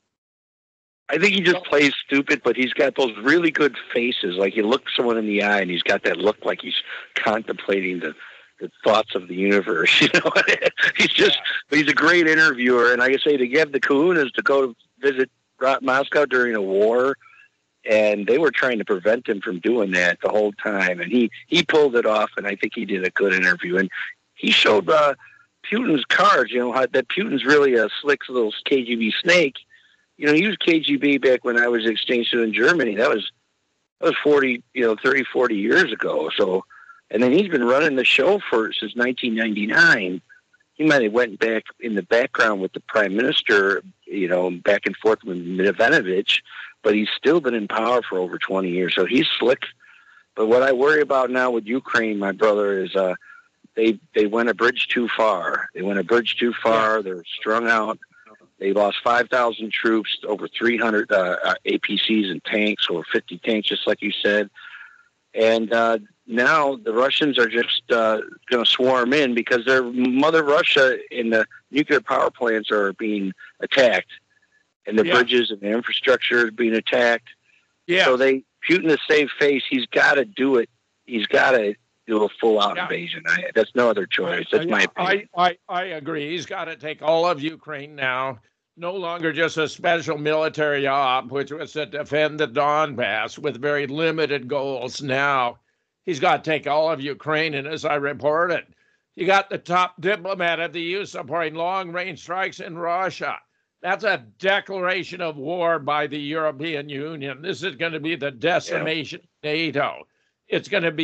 I think he just plays stupid, but he's got those really good faces. Like you look someone in the eye, and he's got that look like he's contemplating the, the thoughts of the universe. You know, he's just, yeah. but he's a great interviewer. And like I say, to give the kahunas to go visit Moscow during a war. And they were trying to prevent him from doing that the whole time. And he, he pulled it off, and I think he did a good interview. And he showed uh, Putin's cards, you know, how, that Putin's really a slick little K G B snake. You know, he was K G B back when I was exchange student in Germany. That was that was forty, you know, thirty, forty years ago. So, and then he's been running the show for since nineteen ninety-nine. He might have went back in the background with the prime minister, you know, back and forth with Milosevic, but he's still been in power for over twenty years. So he's slick. But what I worry about now with Ukraine, my brother, is uh, they they went a bridge too far. They went a bridge too far. They're strung out. They lost five thousand troops, over three hundred uh, A P Cs and tanks, over fifty tanks, just like you said. And uh, now the Russians are just uh, going to swarm in because their mother Russia and the nuclear power plants are being attacked. And the yeah. bridges and the infrastructure is being attacked. Yeah. So they, Putin to save face, he's got to do it. He's got to do a full-out yeah. invasion. I, that's no other choice. That's my opinion. I, I, I agree. He's got to take all of Ukraine now. No longer just a special military op, which was to defend the Donbass with very limited goals. Now he's got to take all of Ukraine. And as I reported, you got the top diplomat of the U S supporting long-range strikes in Russia. That's a declaration of war by the European Union. This is going to be the decimation yeah. of NATO. It's going to be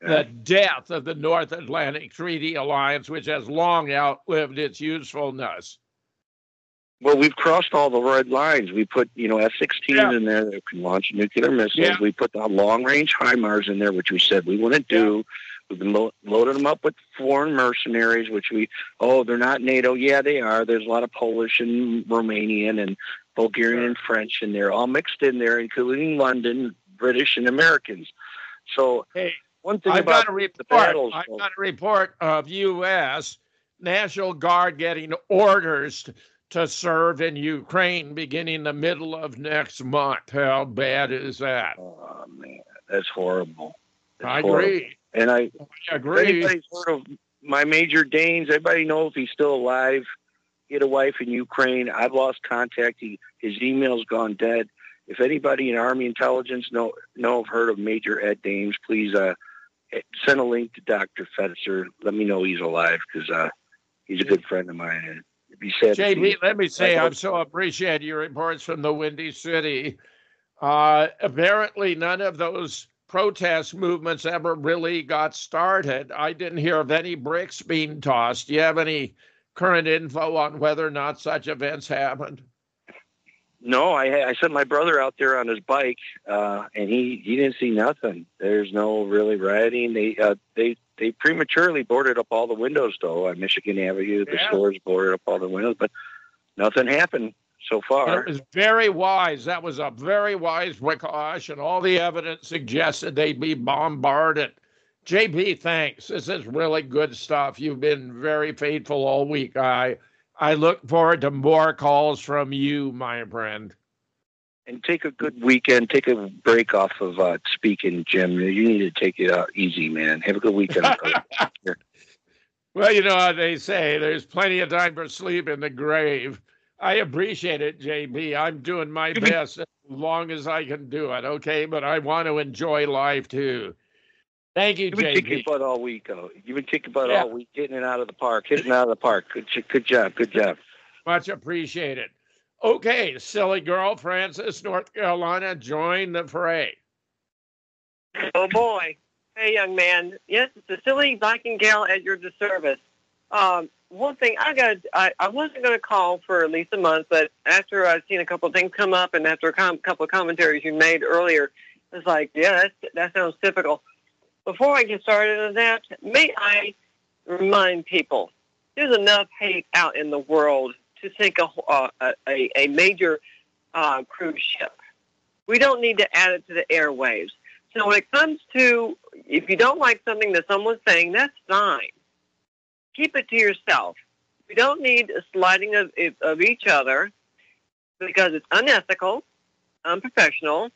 the death of the North Atlantic Treaty Alliance, which has long outlived its usefulness. Well, we've crossed all the red lines. We put, you know, F sixteens yeah. in there that can launch nuclear missiles. Yeah. We put the long-range HIMARS in there, which we said we wouldn't do. Yeah. We've been lo- loading them up with foreign mercenaries, which we, oh, they're not NATO. Yeah, they are. There's a lot of Polish and Romanian and Bulgarian sure. and French, and they're all mixed in there, including London, British, and Americans. So hey, one thing I've about got a report. the battles... I've got a report of U S National Guard getting orders to to serve in Ukraine beginning the middle of next month. How bad is that? Oh, man, that's horrible. That's I horrible. agree. And I, I agree. If anybody's heard of my Major Danes, everybody knows he's still alive. He had a wife in Ukraine. I've lost contact. He, his email's gone dead. If anybody in Army intelligence know know have heard of Major Ed Dames, please uh, send a link to Doctor Fetzer. Let me know he's alive, because uh, he's a good friend of mine. And J B, let me say, I'm so appreciate your reports from the Windy City. Uh, apparently, none of those protest movements ever really got started. I didn't hear of any bricks being tossed. Do you have any current info on whether or not such events happened? No, I, I sent my brother out there on his bike, uh, and he, he didn't see nothing. There's no really rioting. They uh, they they prematurely boarded up all the windows, though, on Michigan Avenue. The yeah. stores boarded up all the windows, but nothing happened so far. It was very wise. That was a very wise precaution. All the evidence suggested they'd be bombarded. J B, thanks. This is really good stuff. You've been very faithful all week. I I look forward to more calls from you, my friend. And take a good weekend. Take a break off of uh, speaking, Jim. You need to take it out easy, man. Have a good weekend. Well, you know how they say, there's plenty of time for sleep in the grave. I appreciate it, J B. I'm doing my best as long as I can do it, okay? But I want to enjoy life, too. Thank you, You've been J B. kicking butt all week, though. You've been kicking butt yeah. all week, getting it out of the park, hitting it out of the park. Good, good job, good job. Much appreciated. Okay, silly girl, Francis, North Carolina, join the fray. Oh, boy. Hey, young man. Yes, it's a silly Viking gal at your service. Um, one thing, I got, I, I wasn't going to call for at least a month, but after I've seen a couple of things come up and after a com- couple of commentaries you made earlier, it's like, yeah, that's, that sounds typical. Before I get started on that, may I remind people, there's enough hate out in the world to sink a, uh, a, a major uh, cruise ship. We don't need to add it to the airwaves. So when it comes to, if you don't like something that someone's saying, that's fine. Keep it to yourself. We don't need a sliding of, of each other because it's unethical, unprofessional,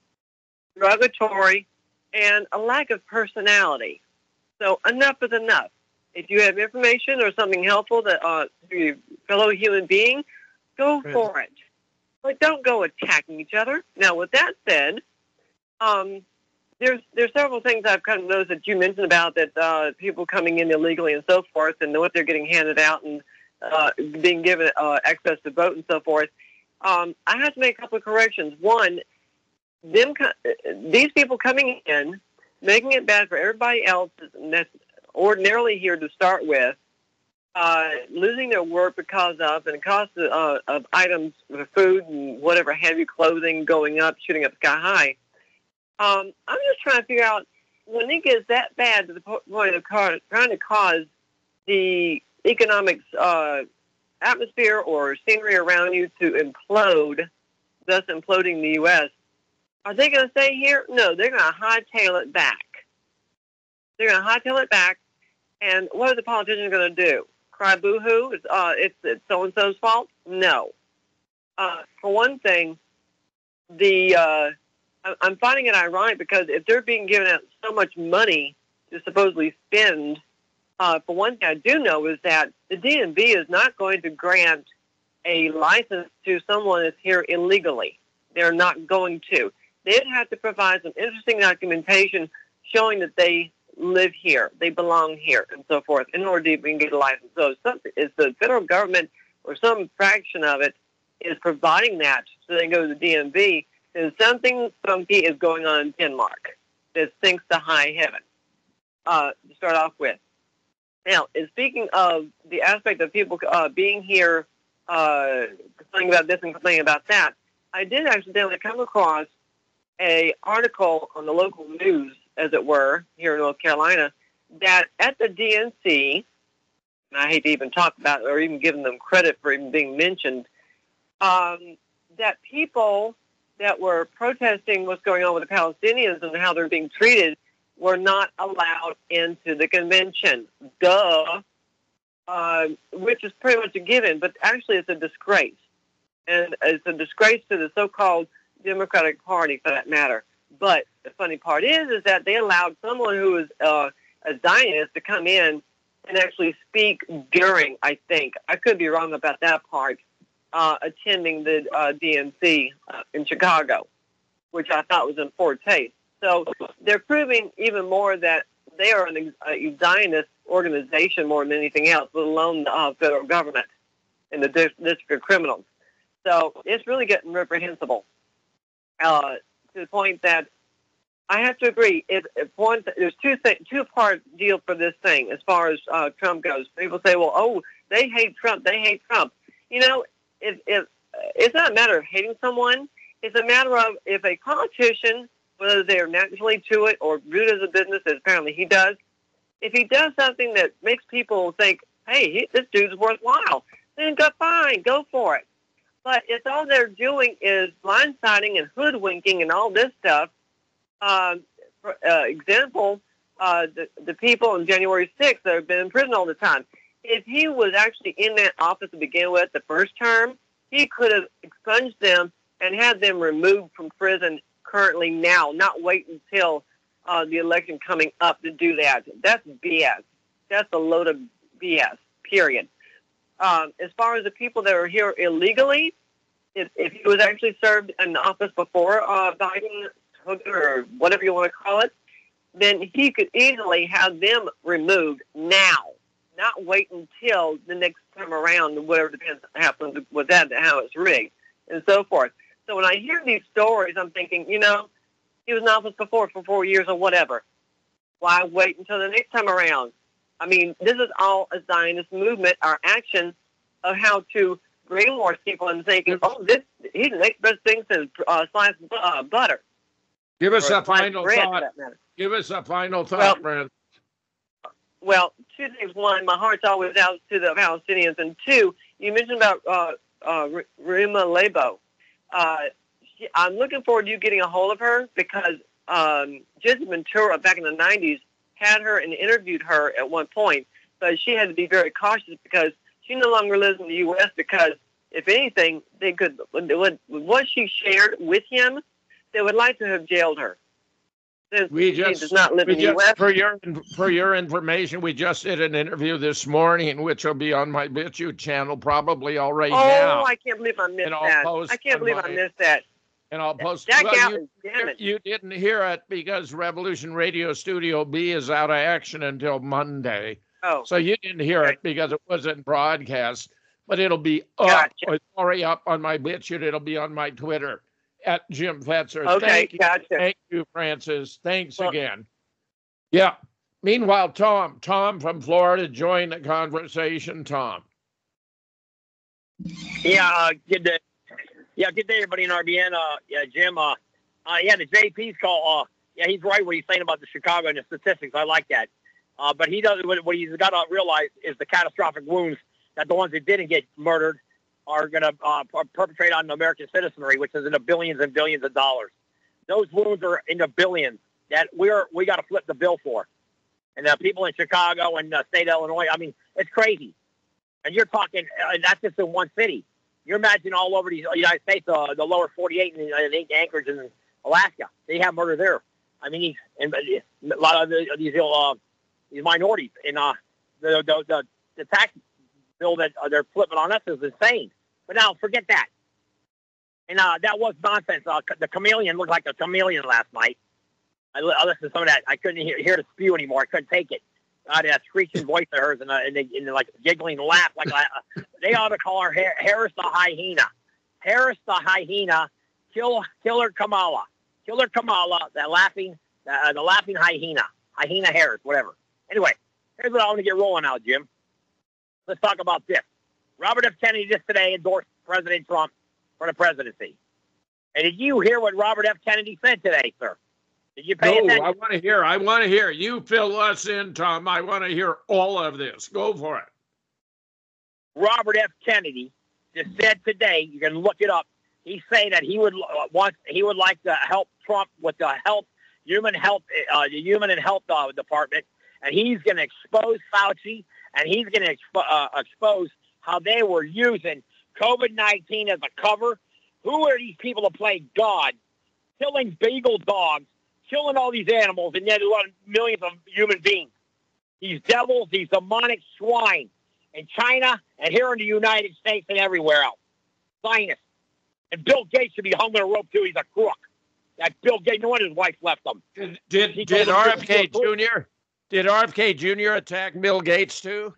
derogatory, and a lack of personality. So enough is enough. If you have information or something helpful that uh, to your fellow human being, go for it. But don't go attacking each other. Now, with that said, um, there's there's several things I've kind of noticed that you mentioned about that uh, people coming in illegally and so forth, and what they're getting handed out and uh, being given uh, access to vote and so forth. Um, I have to make a couple of corrections. One, them these people coming in, making it bad for everybody else that's ordinarily here to start with, uh, losing their work because of, and the cost of, uh, of items, food and whatever have you, clothing going up, shooting up sky high. Um, I'm just trying to figure out, when it gets that bad to the point of trying to cause the economic uh, atmosphere or scenery around you to implode, thus imploding the U S, are they going to stay here? No, they're going to hightail it back. They're going to hightail it back, and what are the politicians going to do? Cry boo-hoo? It's, uh, it's, it's so-and-so's fault? No. Uh, for one thing, the uh, I'm finding it ironic because if they're being given out so much money to supposedly spend, uh, for one thing I do know is that the D M V is not going to grant a license to someone that's here illegally. They're not going to. They'd have to provide some interesting documentation showing that they live here, they belong here, and so forth, in order to even get a license. So if the federal government or some fraction of it is providing that so they can go to the D M V, then something funky is going on in Denmark that sinks to high heaven. uh, to start off with. Now, in speaking of the aspect of people uh, being here, uh, complaining about this and complaining about that, I did accidentally come across a article on the local news, as it were, here in North Carolina, that at the D N C, and I hate to even talk about it or even giving them credit for even being mentioned, um, that people that were protesting what's going on with the Palestinians and how they're being treated were not allowed into the convention. Duh. Uh, which is pretty much a given, but actually it's a disgrace. And it's a disgrace to the so-called Democratic Party, for that matter. But the funny part is, is that they allowed someone who is uh, a Zionist to come in and actually speak during, I think, I could be wrong about that part, uh, attending the uh, D N C uh, in Chicago, which I thought was in poor taste. So they're proving even more that they are an, a Zionist organization more than anything else, let alone the uh, federal government and the District of Criminals. So it's really getting reprehensible uh, to the point that I have to agree. If, if one, there's two th- two part deal for this thing as far as uh, Trump goes. People say, "Well, oh, they hate Trump. They hate Trump." You know, if, if it's not a matter of hating someone. It's a matter of if a politician, whether they're naturally to it or viewed as a business, as apparently he does, if he does something that makes people think, "Hey, he, this dude's worthwhile," then go fine, go for it. But if all they're doing is blindsiding and hoodwinking and all this stuff, uh, for uh, example, uh, the, the people on January sixth that have been in prison all the time, if he was actually in that office to begin with the first term, he could have expunged them and had them removed from prison currently now, not wait until uh, the election coming up to do that. That's B S. That's a load of B S, period. Um, as far as the people that are here illegally, if, if he was actually served in office before uh, Biden took it, or whatever you want to call it, then he could easily have them removed now, not wait until the next time around, whatever depends what happens with that, how it's rigged, and so forth. So when I hear these stories, I'm thinking, you know, he was in office before for four years or whatever. Why wait until the next time around? I mean, this is all a Zionist movement, our action of how to brainwash people and thinking, oh, this he's the next best thing since uh, sliced uh, butter. Give us Or a final bread, for thought. that matter. Give us a final thought, Well, Brent. Well, two things. One, my heart's always out to the Palestinians. And two, you mentioned about uh, uh, Rima Lebo. Uh, she, I'm looking forward to you getting a hold of her because um, Jesse Ventura back in the nineties had her and interviewed her at one point, but she had to be very cautious because she no longer lives in the U S because, if anything, they could, with what she shared with him, they would like to have jailed her. Since We she just, does not live we in the just U S. for your for your information, we just did an interview this morning, which will be on my BitChute channel probably already Oh, now. I can't believe I missed And I'll that. post I can't on believe my- I missed that. And I'll post. Jack well, out, you, damn it. you didn't hear it because Revolution Radio Studio B is out of action until Monday. Oh. So you didn't hear it because it wasn't broadcast, but it'll be up. Gotcha. It's already up on my BitChute. It'll be on my Twitter at Jim Fetzer. Okay, Thank you. gotcha. Thank you, Francis. Thanks Well- again. Yeah. Meanwhile, Tom, Tom from Florida, join the conversation. Tom. Yeah, uh, good day. Yeah, good day, everybody in R B N. Uh, yeah, Jim. Uh, uh, yeah, the J P's call. Uh, yeah, he's right what he's saying about the Chicago and the statistics. I like that. Uh, but he does what, what he's got to realize is the catastrophic wounds that the ones that didn't get murdered are going to uh, perpetrate on American citizenry, which is in the billions and billions of dollars. Those wounds are in the billions that we're we got to flip the bill for. And the people in Chicago and the state of Illinois, I mean, it's crazy. And you're talking, uh, that's just in one city. You're imagining all over the United States, uh, the lower forty-eight and, and Anchorage and Alaska. They have murder there. I mean, he's, and a lot of the, these uh, these minorities. And uh, the, the, the, the tax bill that uh, they're flipping on us is insane. But now, forget that. And uh, that was nonsense. Uh, the chameleon looked like a chameleon last night. I, I listened to some of that. I couldn't hear, hear the spew anymore. I couldn't take it. I had that screeching voice of hers and, uh, and, they, and like giggling laugh. Like uh, they ought to call her Har- Harris the hyena. Harris the hyena. Kill, kill her Kamala. Kill her Kamala. That laughing, uh, the laughing hyena. Ahina Harris, whatever. Anyway, here's what I want to get rolling now, Jim. Let's talk about this. Robert F. Kennedy just today endorsed President Trump for the presidency. And did you hear what Robert F. Kennedy said today, sir? Did you pay no, attention? I want to hear. I want to hear. You fill us in, Tom. I want to hear all of this. Go for it. Robert F. Kennedy just said today, you can look it up, he's saying that he would uh, want, he would like to help Trump with the health, human health, uh, the human and health uh, department, and he's going to expose Fauci, and he's going to expo- uh, expose how they were using COVID nineteen as a cover. Who are these people to play God, killing beagle dogs, killing all these animals, and yet millions of human beings? These devils, these demonic swine in China and here in the United States and everywhere else. Zionists. And Bill Gates should be hung on a rope, too. He's a crook. That Bill Gates, no wonder his wife left him. Did, did, did R F K Junior Did R F K Junior attack Bill Gates, too?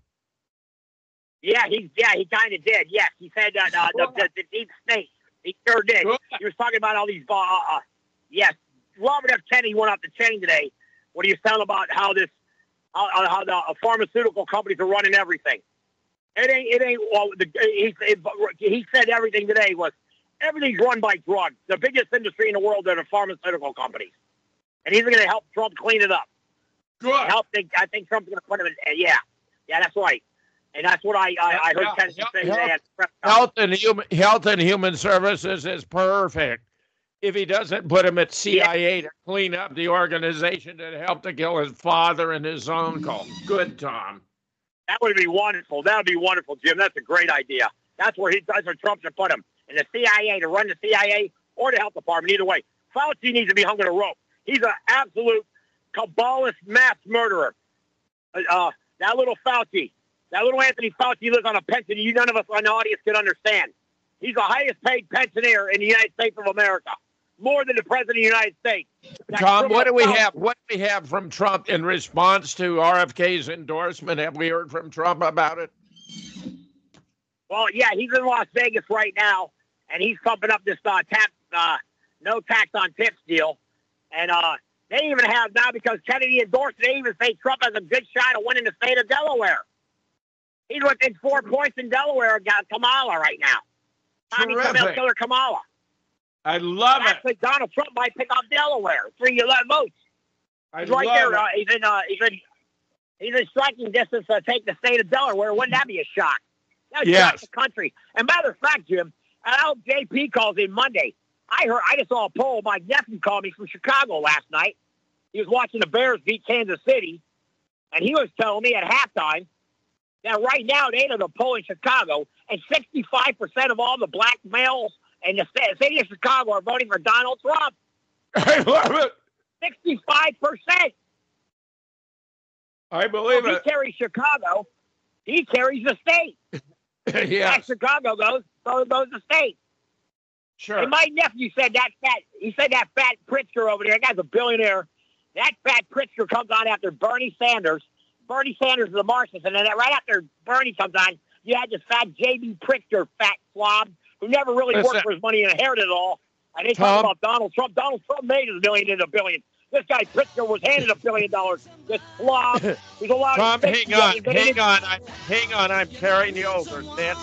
Yeah, he yeah he kind of did. Yes, he said that uh, the, the, the deep state. He sure did. He was talking about all these. Uh, uh, yes, Robert F. Kennedy went off the chain today when he was telling about how this, how, how the uh, pharmaceutical companies are running everything. It ain't. It ain't. Well, the, he it, he said everything today was everything's run by drugs. The biggest industry in the world are the pharmaceutical companies, and he's going to help Trump clean it up. Good. Help. I think Trump's going to put him in. Uh, yeah, yeah, that's right. And that's what I I, I heard yeah, Kennedy health, say today. Health, health and human Health and Human Services is perfect. If he doesn't put him at C I A yeah. to clean up the organization that helped to kill his father and his uncle. Good, Tom. That would be wonderful. That would be wonderful, Jim. That's a great idea. That's where he that's where Trump should put him. In the C I A, to run the C I A or the health department. Either way. Fauci needs to be hung on a rope. He's an absolute Kabbalist mass murderer. Uh, that little Fauci. That little Anthony Fauci lives on a pension you none of us on the audience can understand. He's the highest paid pensioner in the United States of America. More than the President of the United States. That Tom, what do we Fauci. have? What do we have from Trump in response to R F K's endorsement? Have we heard from Trump about it? Well, yeah, he's in Las Vegas right now, and he's pumping up this uh, tax, uh, no tax on tips deal. And uh, they even have now, because Kennedy endorsed it, they even say Trump has a good shot of winning the state of Delaware. He's within four points in Delaware against Kamala right now. Tommy Killer Kamala. I love Actually, it. Donald Trump might pick up Delaware. Three eleven votes. I he's right love there. it. Uh, he's in. Uh, he's in. He's in striking distance to take the state of Delaware. Wouldn't that be a shock? That would Yes. shock the country. And matter of fact, Jim, I hope J P calls in Monday. I heard. I just saw a poll. My nephew called me from Chicago last night. He was watching the Bears beat Kansas City, and he was telling me at halftime that right now they are the poll in Chicago, and sixty-five percent of all the black males in the city of Chicago are voting for Donald Trump. I love it. sixty-five percent. I believe so if it. he carries Chicago, he carries the state. Yes. As Chicago goes, so goes the state. Sure. And my nephew said that fat, he said that fat Pritzker over there, that guy's a billionaire. That fat Pritzker comes on after Bernie Sanders. Bernie Sanders is the Marxist, and then right after Bernie comes on, you had this fat J B Pritzker, fat slob, who never really Listen. worked for his money and inherited it all. And they Tom. talk about Donald Trump. Donald Trump made his million into a billion. This guy Pritzker was handed a billion dollars. This slob who's allowed Tom, to hang on, hang on, I, hang on. I'm carrying you over, man.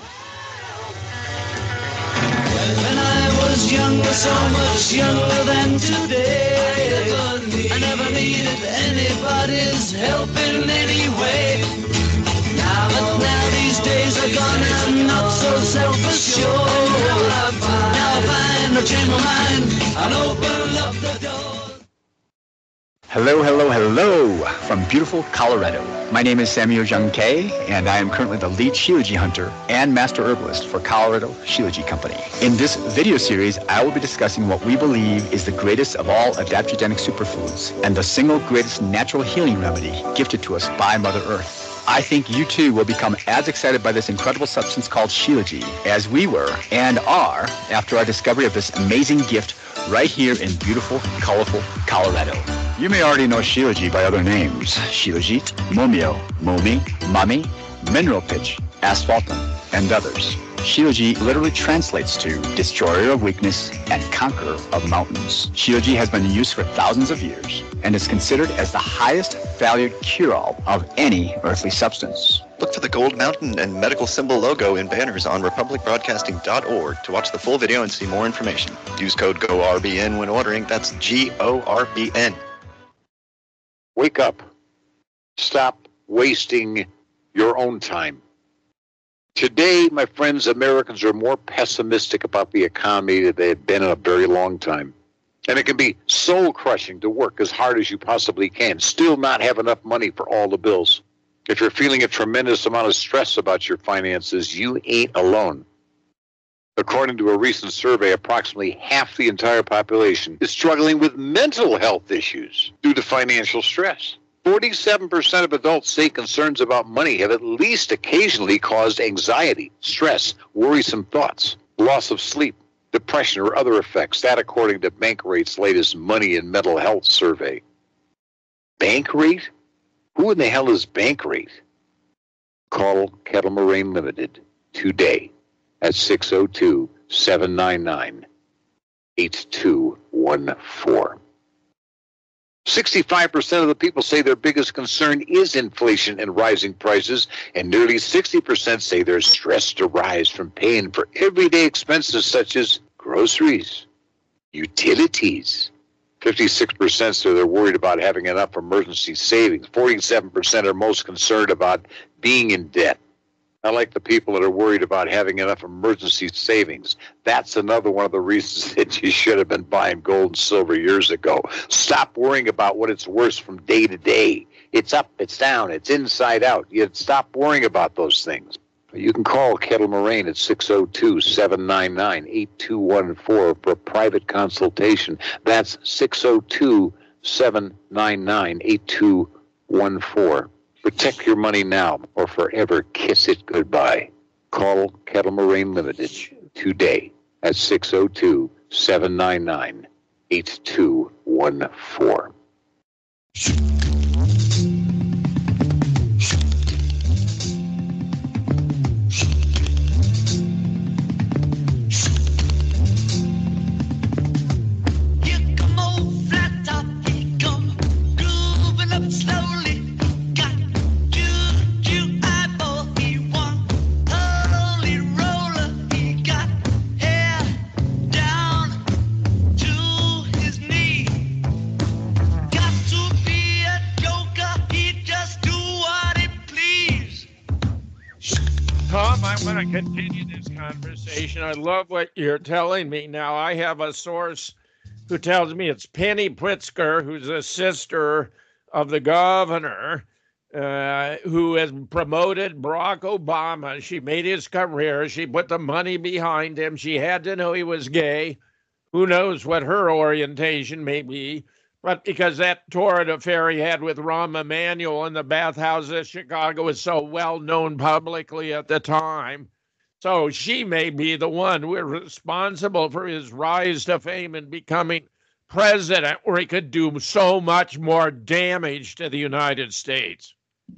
When I was younger, so much younger than today, I never needed anybody's help in any way. Now, but now these days are gone and I'm not so self-assured. Now I find a change my mind and open up the door. Hello, hello, hello from beautiful Colorado. My name is Samuel Jung Kay, and I am currently the lead Shilajit hunter and master herbalist for Colorado Shilajit Company. In this video series, I will be discussing what we believe is the greatest of all adaptogenic superfoods and the single greatest natural healing remedy gifted to us by Mother Earth. I think you too will become as excited by this incredible substance called Shilajit as we were and are after our discovery of this amazing gift right here in beautiful, colorful Colorado. You may already know Shilajit by other names: Shilajit, Momio, Momi, Mami, Mineral Pitch, Asphaltum, and others. Shioji literally translates to destroyer of weakness and conqueror of mountains. Shioji has been in use for thousands of years and is considered as the highest valued cure-all of any earthly substance. Look for the gold mountain and medical symbol logo in banners on republic broadcasting dot org to watch the full video and see more information. Use code G O R B N when ordering. That's G O R B N. Wake up. Stop wasting your own time. Today, my friends, Americans are more pessimistic about the economy than they have been in a very long time. And it can be soul-crushing to work as hard as you possibly can, still not have enough money for all the bills. If you're feeling a tremendous amount of stress about your finances, you ain't alone. According to a recent survey, approximately half the entire population is struggling with mental health issues due to financial stress. forty-seven percent of adults say concerns about money have at least occasionally caused anxiety, stress, worrisome thoughts, loss of sleep, depression, or other effects. That according to Bankrate's latest Money and Mental Health survey. Bankrate? Who in the hell is Bankrate? Call Kettle Moraine Limited today at six oh two, seven nine nine, eight two one four. sixty-five percent of the people say their biggest concern is inflation and rising prices, and nearly sixty percent say they're stressed to rise from paying for everyday expenses such as groceries, utilities. fifty-six percent say they're worried about having enough emergency savings. forty-seven percent are most concerned about being in debt. I like the people that are worried about having enough emergency savings. That's another one of the reasons that you should have been buying gold and silver years ago. Stop worrying about what it's worth from day to day. It's up, it's down, it's inside out. You stop worrying about those things. You can call Kettle Moraine at six oh two, seven nine nine, eight two one four for a private consultation. That's six oh two, seven nine nine, eight two one four. Protect your money now or forever kiss it goodbye. Call Kettle Moraine Limited today at six oh two, seven nine nine, eight two one four. I want to continue this conversation. I love what you're telling me now. I have a source who tells me it's Penny Pritzker, who's a sister of the governor, uh, who has promoted Barack Obama. She made his career. She put the money behind him. She had to know he was gay. Who knows what her orientation may be. But because that torrid affair he had with Rahm Emanuel in the bathhouse of Chicago was so well known publicly at the time. So she may be the one who is responsible for his rise to fame and becoming president, where he could do so much more damage to the United States.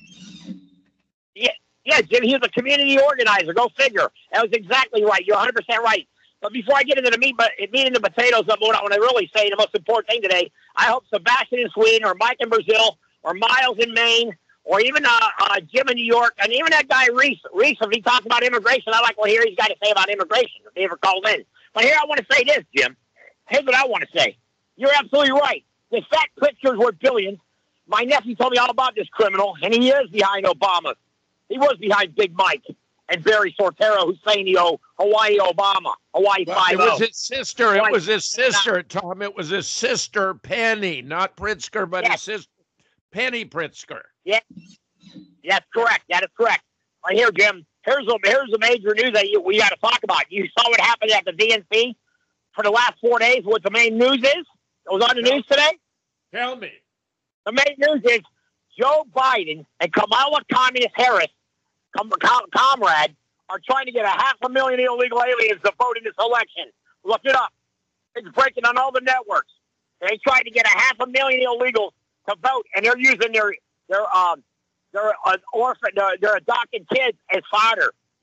Yeah, yeah, Jim, he was a community organizer. Go figure. That was exactly right. You're one hundred percent right. But before I get into the meat, but meat and the potatoes, what I want to really say, the most important thing today, I hope Sebastian in Sweden or Mike in Brazil or Miles in Maine or even uh, uh, Jim in New York and even that guy Reese, Reese, if he talks about immigration, I like to hear he's got to say about immigration if he ever called in. But here I want to say this, Jim. Here's what I want to say. You're absolutely right. The fat Pritzker's worth billions. My nephew told me all about this criminal, and he is behind Obama. He was behind Big Mike and Barry Sortero, Hussein-O, Hawaii Obama, Hawaii five oh. It was his sister. It was his sister, Tom. It was his sister, Penny, not Pritzker, but yes. his sister, Penny Pritzker. Yeah, that's correct. That is correct. Right here, Jim. Here's a, here's the major news that you, we got to talk about. You saw what happened at the D N C for the last four days, what the main news is? It was on the news today? Tell me. The main news is Joe Biden and Kamala Communist Harris, com- com- comrade, are trying to get a half a million illegal aliens to vote in this election. Look it up. It's breaking on all the networks. They tried to get a half a million illegals to vote, and they're using their their um their uh, orphan their, their adopted kids as fodder.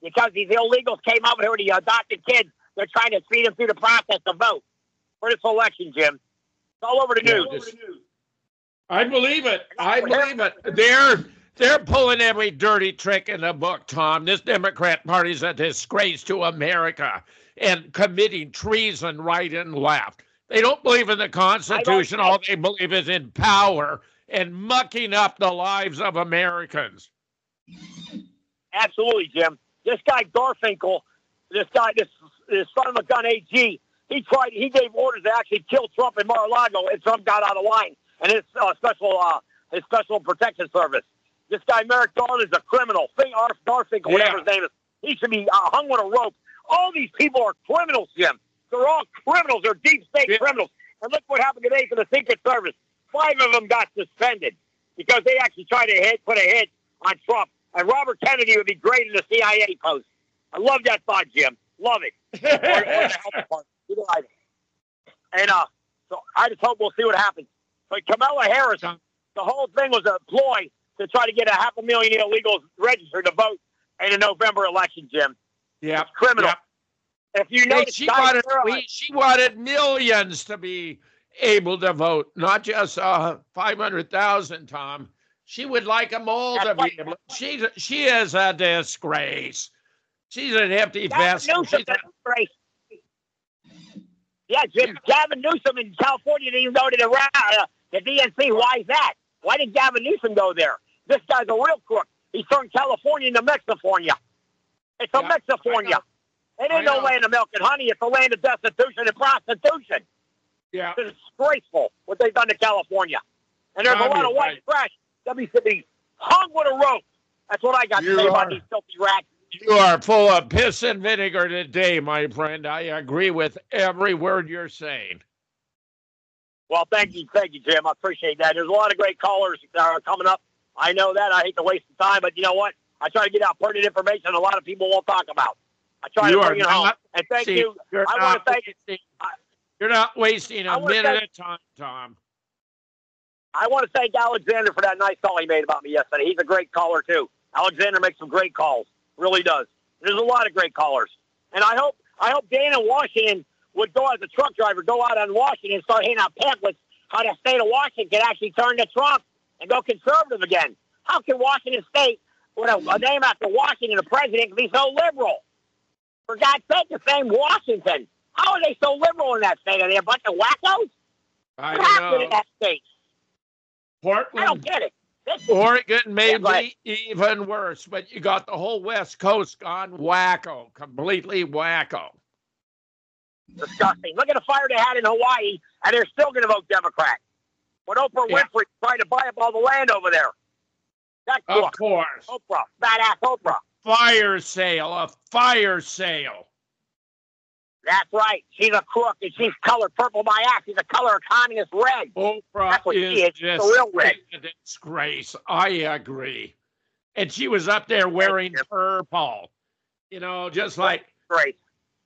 because these illegals came over here with the adopted kids. They're trying to speed them through the process to vote for this election, Jim. It's all over the news. Yeah, just, I believe it. I believe it. They're they're pulling every dirty trick in the book, Tom. This Democrat Party is a disgrace to America and committing treason right and left. They don't believe in the Constitution. All they believe is in power and mucking up the lives of Americans. Absolutely, Jim. This guy Garfinkel, this guy, this, this son of a gun A G, he tried. He gave orders to actually kill Trump in Mar-a-Lago, and Trump got out of line. And his uh, special, uh, his special protection service. This guy Merrick Garland is a criminal. Garfinkel, whatever his name is, he should be uh, hung with a rope. All these people are criminals, Jim. They're all criminals. They're deep state yeah. criminals. And look what happened today for the Secret Service. Five of them got suspended because they actually tried to hit, put a hit on Trump. And Robert Kennedy would be great in the C I A post. I love that thought, Jim. Love it. or, or the health department. And uh, so I just hope we'll see what happens. But Kamala Harris, the whole thing was a ploy to try to get a half a million illegals registered to vote in the November election, Jim. Yeah, it's criminal. Yep. If you know, she wanted we, she wanted millions to be able to vote, not just uh, five hundred thousand. Tom, she would like them all That's to right. be able. She she is a disgrace. She's an empty vessel. She's a disgrace. Yeah, Jim. Gavin Newsom in California didn't even go to the uh, the D N C. Why is that? Why did Gavin Newsom go there? This guy's a real crook. He turned California into Mexifornia. It's a yeah, Mexifornia. It ain't no land of milk and honey. It's a land of destitution and prostitution. Yeah. It's disgraceful what they've done to California. And there's no, a lot of white right. trash that needs to be hung with a rope. That's what I got you to say are, about these filthy rats. You are full of piss and vinegar today, my friend. I agree with every word you're saying. Well, thank you. Thank you, Jim. I appreciate that. There's a lot of great callers that are coming up. I know that. I hate to waste the time, but you know what? I try to get out pertinent information a lot of people won't talk about. I try you to bring it home. And thank see, you. I want to thank wasting, You're not wasting a minute thank, of time, Tom. I want to thank Alexander for that nice call he made about me yesterday. He's a great caller, too. Alexander makes some great calls. Really does. There's a lot of great callers. And I hope I hope Dana Washington would go as a truck driver, go out on Washington and start handing out pamphlets how the state of Washington can actually turn to Trump and go conservative again. How can Washington State, with a, a name after Washington, the president, can be so liberal? For God's sake, the same Washington. How are they so liberal in that state? Are they a bunch of wackos? I what happened in that state? Portland. I don't get it. This Oregon may yeah, be even worse, but you got the whole West Coast gone wacko, completely wacko. Disgusting. Look at the fire they had in Hawaii, and they're still going to vote Democrat. But Oprah yeah. Winfrey tried to buy up all the land over there. That of course. Oprah. Badass Oprah. Fire sale. A fire sale. That's right. She's a crook, and she's colored purple by act. She's a color of communist red. Oprah That's what is she is. just the real red. a disgrace. I agree. And she was up there wearing purple. You know, just like... Great.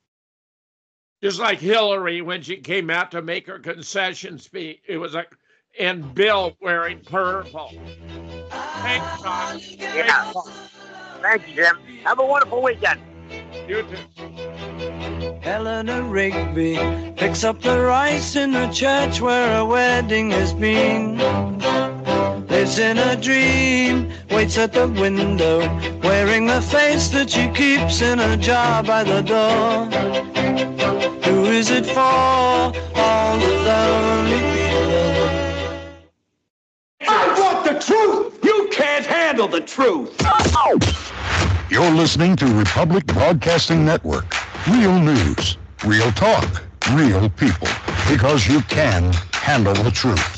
Just like Hillary when she came out to make her concession speech. It was like, and Bill wearing purple. Thanks, Tom. Yeah. Thank you, Jim. Have a wonderful weekend. You too. Eleanor Rigby picks up the rice in the church where a wedding has been. Lives in a dream, waits at the window, wearing the face that she keeps in a jar by the door. Who is it for? All the lonely people. I want the truth! You can't handle the truth! Oh. You're listening to Republic Broadcasting Network. Real news, real talk, real people. Because you can handle the truth.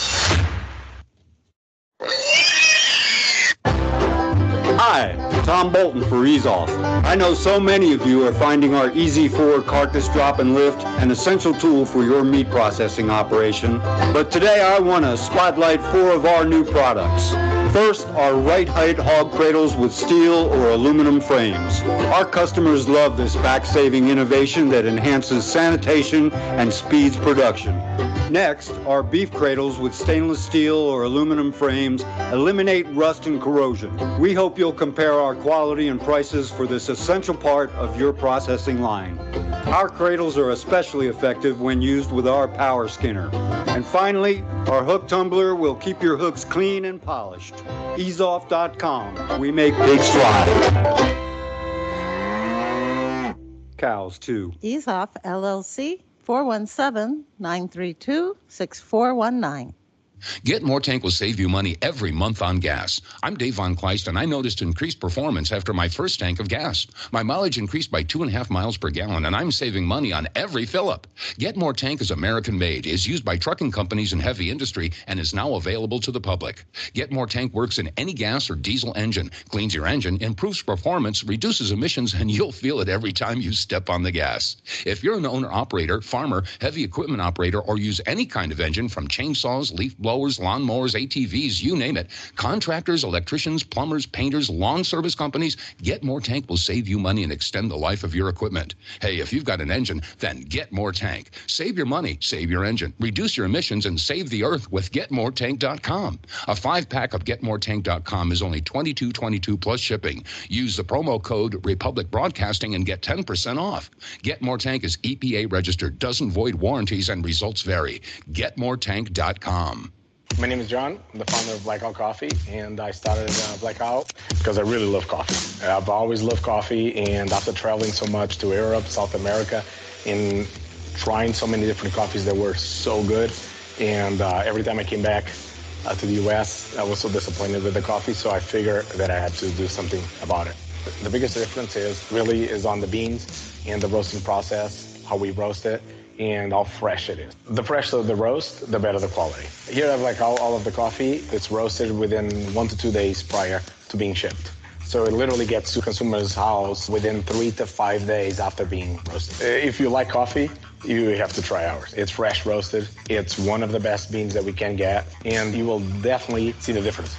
Hi, Tom Bolton for EaseOff. I know so many of you are finding our Easy four carcass drop and lift an essential tool for your meat processing operation. But today I want to spotlight four of our new products. First, our right height hog cradles with steel or aluminum frames. Our customers love this back-saving innovation that enhances sanitation and speeds production. Next, our beef cradles with stainless steel or aluminum frames eliminate rust and corrosion. We hope you'll compare our quality and prices for this essential part of your processing line. Our cradles are especially effective when used with our power skinner. And finally, our hook tumbler will keep your hooks clean and polished. ease off dot com. We make big strides. Cows, too. Ease Off, L L C, four one seven, nine three two, six four one nine. Get More Tank will save you money every month on gas. I'm Dave Von Kleist, and I noticed increased performance after my first tank of gas. My mileage increased by two and a half miles per gallon, and I'm saving money on every fill-up. Get More Tank is American-made, is used by trucking companies and heavy industry, and is now available to the public. Get More Tank works in any gas or diesel engine, cleans your engine, improves performance, reduces emissions, and you'll feel it every time you step on the gas. If you're an owner-operator, farmer, heavy equipment operator, or use any kind of engine from chainsaws, leaf blowers, blowers, lawnmowers, A T Vs, you name it. Contractors, electricians, plumbers, painters, lawn service companies, Get More Tank will save you money and extend the life of your equipment. Hey, if you've got an engine, then Get More Tank. Save your money, save your engine, reduce your emissions, and save the earth with get more tank dot com. A five-pack of get more tank dot com is only twenty-two twenty-two plus shipping. Use the promo code Republic Broadcasting and get ten percent off. Get More Tank is E P A registered, doesn't void warranties, and results vary. get more tank dot com. My name is John. I'm the founder of Blackout Coffee, and I started uh, Blackout because I really love coffee. I've always loved coffee, and after traveling so much to Europe, South America, and trying so many different coffees that were so good, and uh, every time I came back uh, to the U S, I was so disappointed with the coffee, so I figured that I had to do something about it. The biggest difference is really is on the beans and the roasting process, how we roast it, and how fresh it is. The fresher the roast, the better the quality. Here I have like all, all of the coffee. It's roasted within one to two days prior to being shipped. So it literally gets to consumers' house within three to five days after being roasted. If you like coffee, you have to try ours. It's fresh roasted. It's one of the best beans that we can get, and you will definitely see the difference.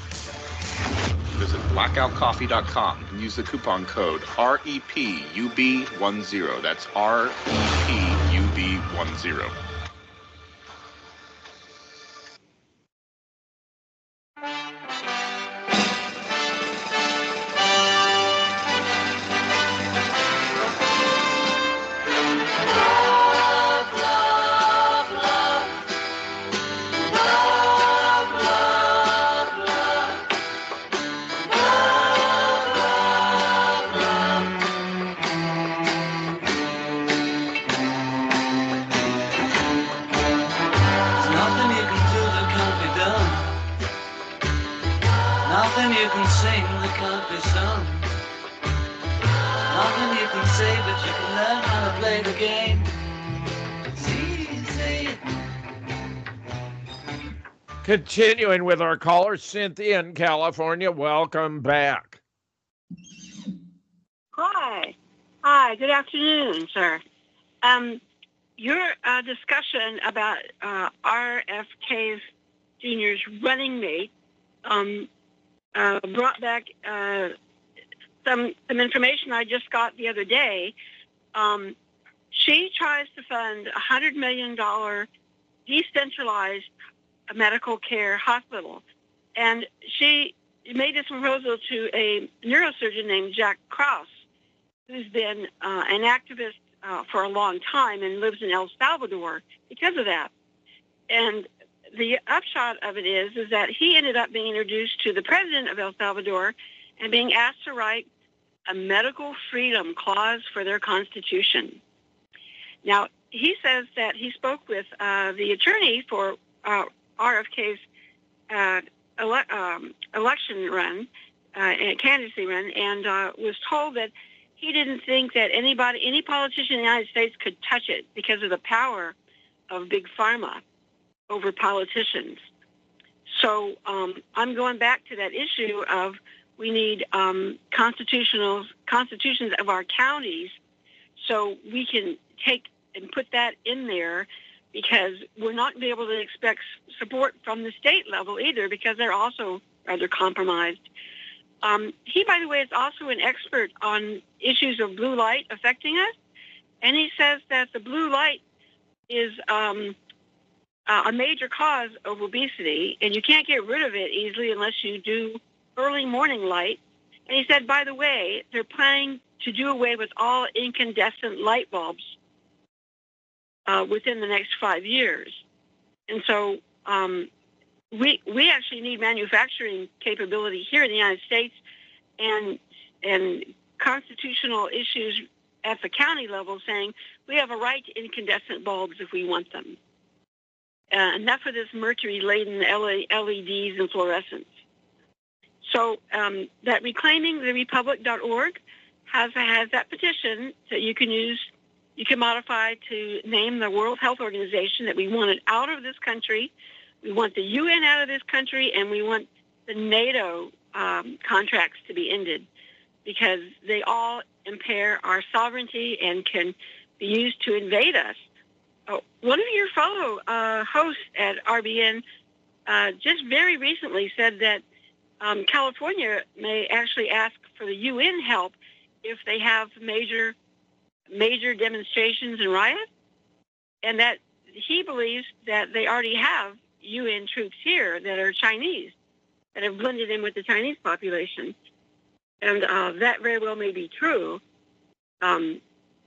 Visit blackout coffee dot com and use the coupon code R E P U B ten. That's R E P U B ten. Continuing with our caller, Cynthia in California. Welcome back. Hi. Hi. Good afternoon, sir. Um, your uh, discussion about uh, R F K Junior's running mate um, uh, brought back uh, some some information I just got the other day. Um, she tries to fund a one hundred million dollars decentralized medical care hospital. And she made this proposal to a neurosurgeon named Jack Krause, who's been uh, an activist uh, for a long time and lives in El Salvador because of that. And the upshot of it is, is that he ended up being introduced to the president of El Salvador and being asked to write a medical freedom clause for their constitution. Now, he says that he spoke with uh, the attorney for uh, R F K's uh, ele- um, election run, uh, candidacy run, and uh, was told that he didn't think that anybody, any politician in the United States could touch it because of the power of big pharma over politicians. So um, I'm going back to that issue of we need um, constitutional constitutions of our counties so we can take and put that in there, because we're not going to be able to expect support from the state level either, because they're also rather compromised. Um, he, by the way, is also an expert on issues of blue light affecting us, and he says that the blue light is um, uh, a major cause of obesity, and you can't get rid of it easily unless you do early morning light. And he said, by the way, they're planning to do away with all incandescent light bulbs uh, within the next five years. And so um, we we actually need manufacturing capability here in the United States, and and constitutional issues at the county level saying we have a right to incandescent bulbs if we want them. Uh, enough of this mercury-laden L E Ds and fluorescents. So um, that reclaiming the republic dot org has has that petition that you can use. You can modify to name the World Health Organization that we want it out of this country. We want the U N out of this country, and we want the NATO um, contracts to be ended because they all impair our sovereignty and can be used to invade us. Oh, one of your fellow uh, hosts at R B N uh, just very recently said that um, California may actually ask for the U N help if they have major major demonstrations and riots, and that he believes that they already have U N troops here that are Chinese, that have blended in with the Chinese population. And uh, that very well may be true. Um,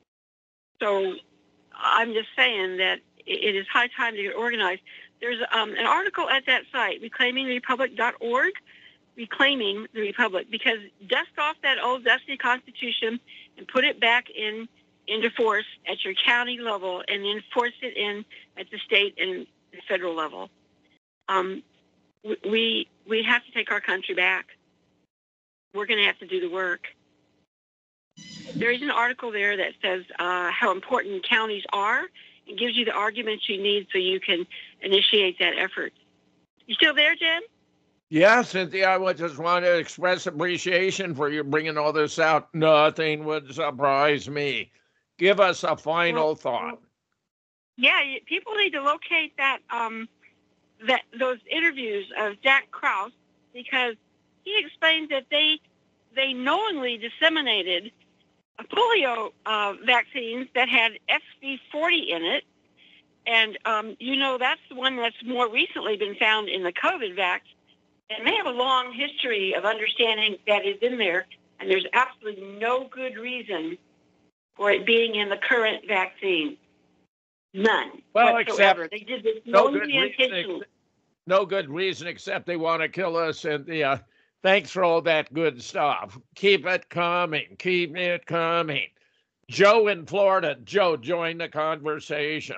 so I'm just saying that it is high time to get organized. There's um, an article at that site, reclaiming the republic dot org, reclaiming the republic, because dust off that old dusty constitution and put it back in into force at your county level, and then force it in at the state and the federal level. Um, we we have to take our country back. We're going to have to do the work. There is an article there that says uh, how important counties are and gives you the arguments you need so you can initiate that effort. You still there, Jen? Yeah, Cynthia, I would just want to express appreciation for you bringing all this out. Nothing would surprise me. Give us a final well, thought. Yeah, people need to locate that um, that those interviews of Jack Krause, because he explains that they they knowingly disseminated polio uh, vaccines that had S V forty in it, and um, you know that's the one that's more recently been found in the COVID vax, and they have a long history of understanding that is in there, and there's absolutely no good reason for it being in the current vaccine. None. Well, whatsoever. except they did this no good, intentionally. reason, no good reason except they want to kill us. And uh, thanks for all that good stuff. Keep it coming. Keep it coming. Joe in Florida. Joe, join the conversation.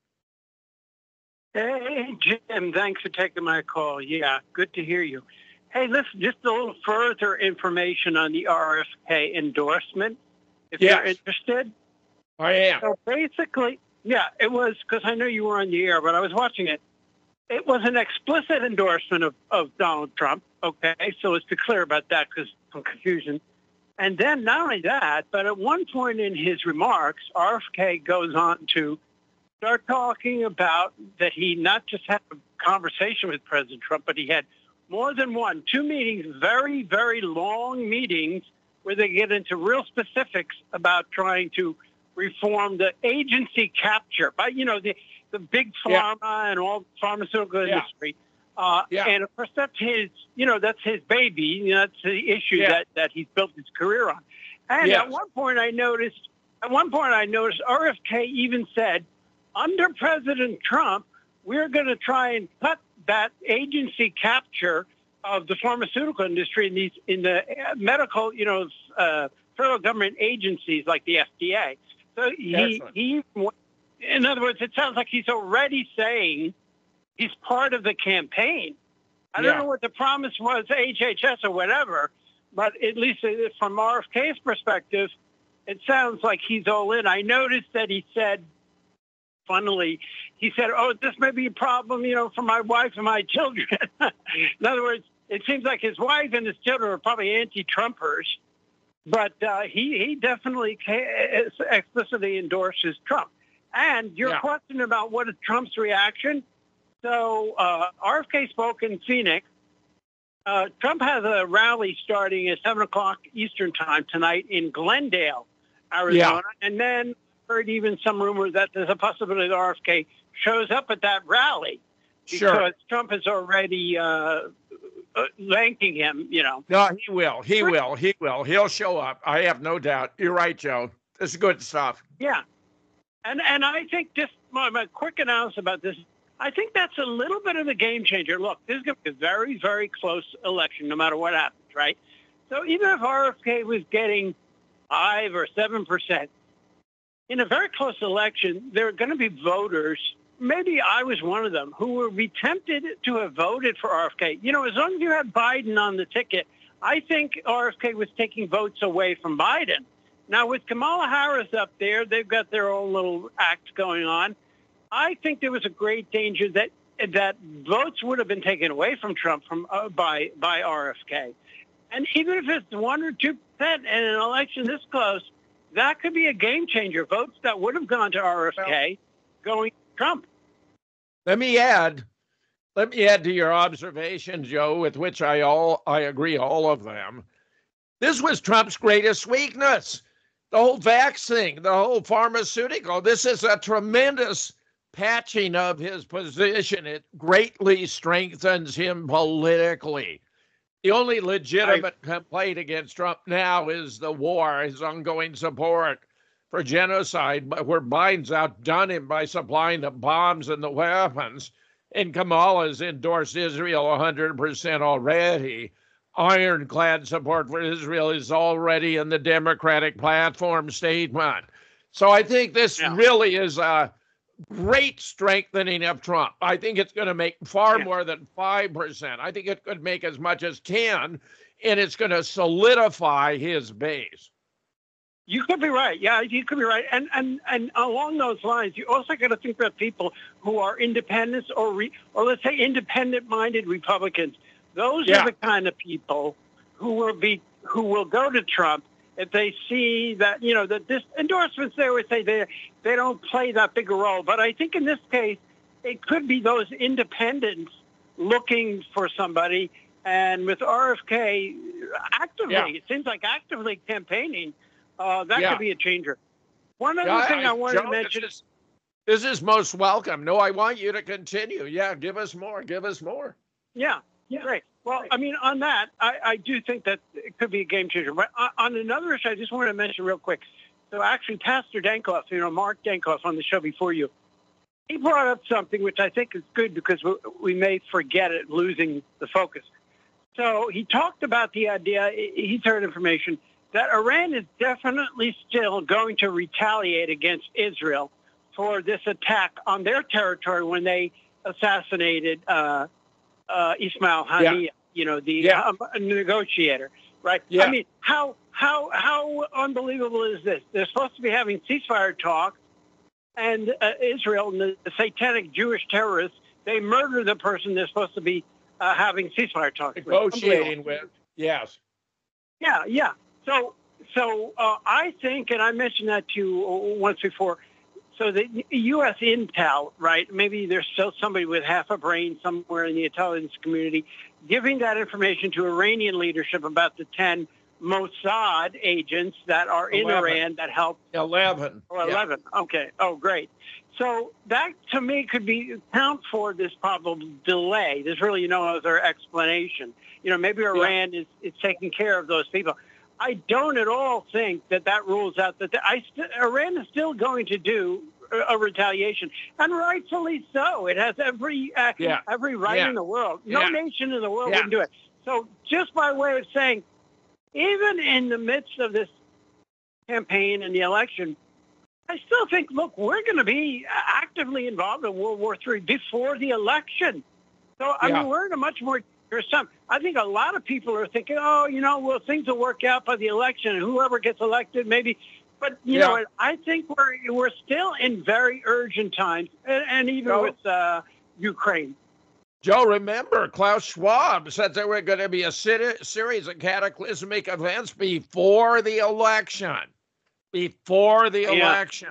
Hey, Jim, thanks for taking my call. Yeah, good to hear you. Hey, listen, just a little further information on the R F K endorsement, if yes. you're interested. I am. So basically, yeah, it was, because I know you were on the air, but I was watching it. It was an explicit endorsement of, of Donald Trump, okay? So let's be clear about that because some confusion. And then not only that, but at one point in his remarks, R F K goes on to start talking about that he not just had a conversation with President Trump, but he had more than one, two meetings, very, very long meetings where they get into real specifics about trying to reform the agency capture by, you know, the, the big pharma yeah. and all pharmaceutical yeah. industry. Uh, yeah. And of course, that's his, you know, that's his baby. You know, that's the issue yeah. that, that he's built his career on. And yes. at one point I noticed, at one point I noticed R F K even said, under President Trump, we're going to try and cut that agency capture of the pharmaceutical industry in these, in the medical, you know, uh, federal government agencies like the F D A. So he, he, in other words, it sounds like he's already saying he's part of the campaign. I don't yeah. know what the promise was, H H S or whatever, but at least from R F K's perspective, it sounds like he's all in. I noticed that he said, funnily, he said, oh, this may be a problem, you know, for my wife and my children. In other words, it seems like his wife and his children are probably anti-Trumpers, but uh, he, he definitely explicitly endorses Trump. And your yeah. question about what is Trump's reaction? So uh, R F K spoke in Phoenix. Uh, Trump has a rally starting at seven o'clock Eastern time tonight in Glendale, Arizona. Yeah. And then heard even some rumor that there's a possibility that R F K shows up at that rally because Sure. Trump is already uh, uh, thanking him, you know. No, he will. He will. He will. He'll show up. I have no doubt. You're right, Joe. This is good stuff. Yeah. And and I think just my, my quick analysis about this, I think that's a little bit of a game changer. Look, this is going to be a very, very close election no matter what happens, right? So even if R F K was getting five or seven percent, in a very close election, there are going to be voters, maybe I was one of them, who would be tempted to have voted for R F K. You know, as long as you had Biden on the ticket, I think R F K was taking votes away from Biden. Now, with Kamala Harris up there, they've got their own little act going on. I think there was a great danger that that votes would have been taken away from Trump from uh, by by R F K. And even if it's one or two percent in an election this close, that could be a game changer. Votes that would have gone to R F K going to Trump. Let me add, let me add to your observation, Joe, with which I all I agree, all of them. This was Trump's greatest weakness. The whole vax thing, the whole pharmaceutical. This is a tremendous patching of his position. It greatly strengthens him politically. The only legitimate I, complaint against Trump now is the war, his ongoing support for genocide, where Biden's outdone him by supplying the bombs and the weapons, and Kamala's endorsed Israel one hundred percent already. Ironclad support for Israel is already in the Democratic platform statement. So I think this yeah. really is a great strengthening of Trump. I think it's going to make far yeah. more than five percent. I think it could make as much as ten, and it's going to solidify his base. You could be right. Yeah, you could be right. And and, and along those lines, you also got to think about people who are independents or, re, or let's say independent-minded Republicans. Those yeah. are the kind of people who will be who will go to Trump if they see that, you know, that this endorsements, they always say they they don't play that big a role. But I think in this case, it could be those independents looking for somebody. And with R F K actively, yeah. it seems like actively campaigning, uh, that yeah. could be a changer. One other yeah, thing I, I wanted Joe, to mention is this is most welcome. No, I want you to continue. Yeah, give us more. Give us more. Yeah. Yeah. Great. Well, I mean, on that, I, I do think that it could be a game changer. But on another issue, I just wanted to mention real quick. So actually, Pastor Dankoff, you know, Mark Dankoff on the show before you, he brought up something which I think is good because we, we may forget it, losing the focus. So he talked about the idea, he's heard information, that Iran is definitely still going to retaliate against Israel for this attack on their territory when they assassinated uh Uh, Ismail Haniyeh, yeah. you know, the yeah. um, negotiator, right? Yeah. I mean, how how how unbelievable is this? They're supposed to be having ceasefire talks, and uh, Israel and the, the satanic Jewish terrorists, they murder the person they're supposed to be uh, having ceasefire talks negotiating with. with. Yes. Yeah, yeah. So so uh, I think, and I mentioned that to you once before. So the U S intel, right, maybe there's still somebody with half a brain somewhere in the intelligence community giving that information to Iranian leadership about the ten Mossad agents that are in eleven. Iran that help. eleven. Oh, eleven. Yeah. Okay. Oh, great. So that, to me, could be count for this probable delay. There's really no other explanation. You know, maybe Iran yeah. is, is taking care of those people. I don't at all think that that rules out that the, I st- Iran is still going to do a, a retaliation, and rightfully so. It has every uh, yeah. every right yeah. in the world. No yeah. nation in the world yeah. wouldn't do it. So just by way of saying, even in the midst of this campaign and the election, I still think, look, we're going to be actively involved in World War Three before the election. So, I yeah. mean, we're in a much more dangerous time. I think a lot of people are thinking, oh, you know, well, things will work out by the election, and whoever gets elected, maybe. But, you yeah. know, I think we're we're still in very urgent times, and, and even Joe, with uh, Ukraine. Joe, remember, Klaus Schwab said there were going to be a series of cataclysmic events before the election. Before the yeah. election.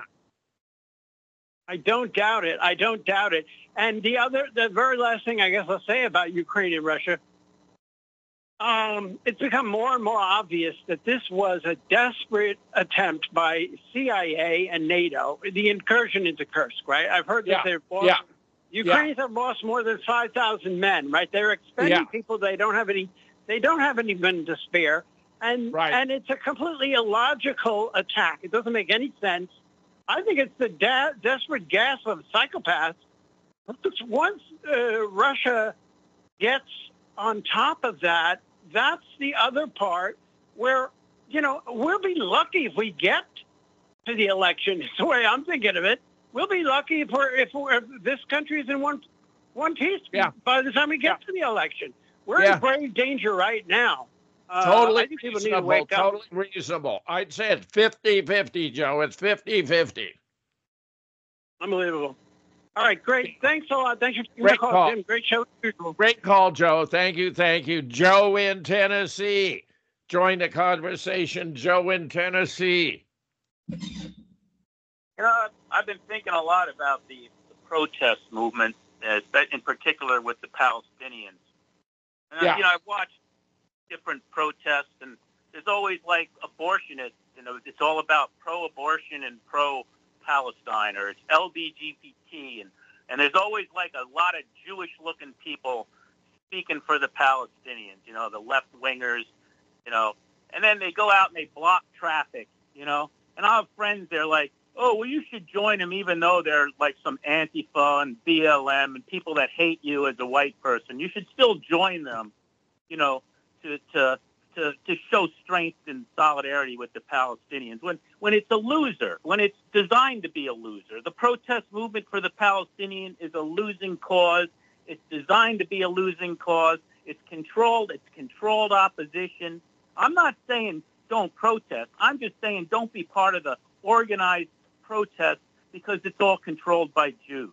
I don't doubt it. I don't doubt it. And the other, the very last thing I guess I'll say about Ukraine and Russia, Um, it's become more and more obvious that this was a desperate attempt by C I A and NATO, the incursion into Kursk, right? I've heard Yeah, that they've lost, yeah, Ukrainians have lost more than five thousand men, right? They're expending Yeah. people they don't have any, they don't have any men to spare. And, Right. and it's a completely illogical attack. It doesn't make any sense. I think it's the da- desperate gasp of psychopaths. Once uh, Russia gets on top of that, that's the other part where, you know, we'll be lucky if we get to the election. It's the way I'm thinking of it. We'll be lucky if we're if, we're, if this country is in one one piece Yeah. by the time we get to the election. We're Yeah. in grave danger right now. Uh, Totally I think people need to reasonable. wake up. Totally reasonable. I'd say it's fifty-fifty, Joe. It's fifty-fifty. Unbelievable. All right, great. Thanks a lot. Thanks for taking my Great call, call. Jim. Great show. Great call, Joe. Thank you. Thank you. Joe in Tennessee. Join the conversation. Joe in Tennessee. You know, I've been thinking a lot about the, the protest movement, uh, in particular with the Palestinians. And, Yeah. you know, I've watched different protests, and there's always, like, abortionists. You know, it's all about pro-abortion and pro-Palestine, or it's L G B T, and, and there's always, like, a lot of Jewish-looking people speaking for the Palestinians, you know, the left-wingers, you know. And then they go out and they block traffic, you know. And I have friends, they're like, oh, well, you should join them even though they're like some Antifa and B L M and people that hate you as a white person. You should still join them, you know, to to to, to show strength and solidarity with the Palestinians. When when it's a loser, when it's designed to be a loser. The protest movement for the Palestinian is a losing cause. It's designed to be a losing cause. It's controlled. It's controlled opposition. I'm not saying don't protest. I'm just saying don't be part of the organized protest because it's all controlled by Jews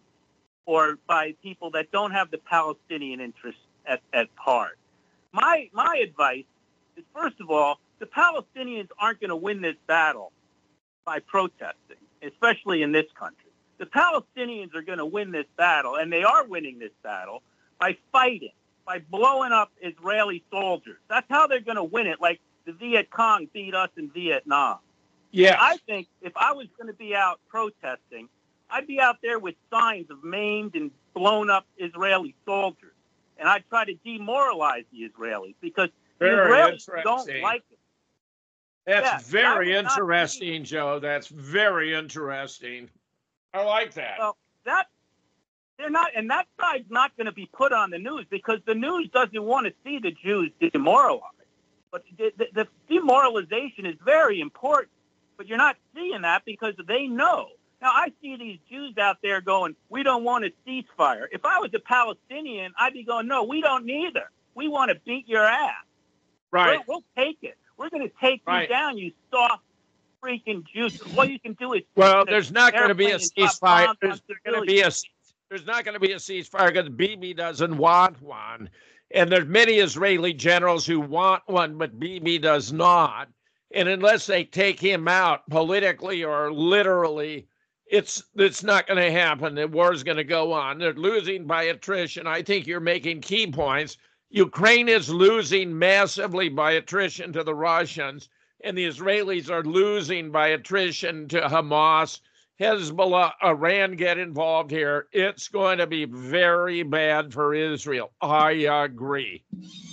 or by people that don't have the Palestinian interest at, at heart. My my advice is, first of all, the Palestinians aren't going to win this battle by protesting, especially in this country. The Palestinians are going to win this battle, and they are winning this battle, by fighting, by blowing up Israeli soldiers. That's how they're going to win it, like the Viet Cong beat us in Vietnam. Yeah. I think if I was going to be out protesting, I'd be out there with signs of maimed and blown up Israeli soldiers. And I'd try to demoralize the Israelis because Very the Israelis interesting. don't like it. That's Yeah, very that would not interesting, Joe. That's very interesting. I like that. Well, that they're not, and that side's not going to be put on the news because the news doesn't want to see the Jews demoralized. But the, the, the demoralization is very important. But you're not seeing that because they know. Now, I see these Jews out there going, we don't want a ceasefire. If I was a Palestinian, I'd be going, no, we don't neither. We want to beat your ass. Right. We'll, we'll take it. We're going to take Right. you down, you soft freaking Jews. All you can do is... Well, there's not going to be a airplane and drop ceasefire. bombs on There's going to civilians. be a there's not going to be a ceasefire because Bibi doesn't want one, and there's many Israeli generals who want one, but Bibi does not. And unless they take him out politically or literally, it's it's not going to happen. The war is going to go on. They're losing by attrition. I think you're making key points. Ukraine is losing massively by attrition to the Russians, and the Israelis are losing by attrition to Hamas. Hezbollah, Iran get involved here. It's going to be very bad for Israel. I agree.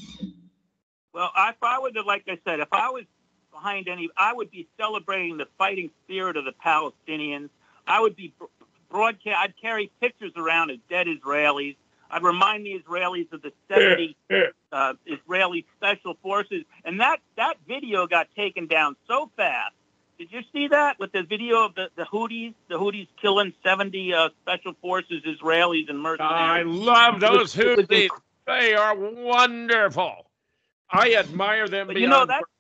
Well, if I were to, like I said, if I was behind any, I would be celebrating the fighting spirit of the Palestinians. I would be broadcast. I'd carry pictures around of dead Israelis. I'd remind the Israelis of the seventy uh, Israeli special forces. And that, that video got taken down so fast. Did you see that with the video of the, the Houthis? The Houthis killing seventy uh, special forces Israelis and mercenaries. I love those It was- it was Houthis. They are wonderful. I admire them But beyond. you know that,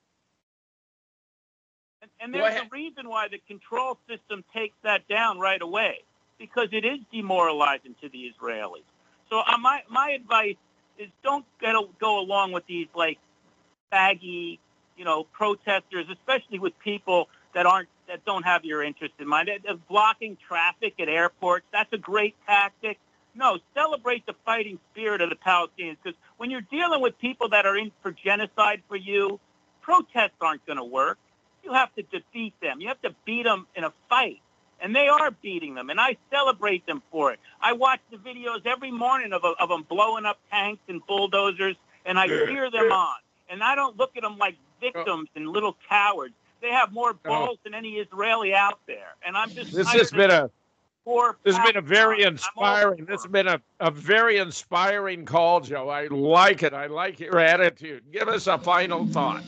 and, and Go there's ahead. a reason why the control system takes that down right away, because it is demoralizing to the Israelis. So uh, my my advice is don't get a, go along with these like baggy, you know, protesters, especially with people that aren't that don't have your interest in mind. Uh, Blocking traffic at airports, that's a great tactic. No, celebrate the fighting spirit of the Palestinians, because when you're dealing with people that are in for genocide for you, protests aren't going to work. You have to defeat them. You have to beat them in a fight. And they are beating them, and I celebrate them for it. I watch the videos every morning of, of them blowing up tanks and bulldozers, and I cheer them on. And I don't look at them like victims and little cowards. They have more balls than any Israeli out there. And I'm just This has been a poor this has been a very Palestine. inspiring. This has been a, a very inspiring call, Joe. I like it. I like your attitude. Give us a final thought.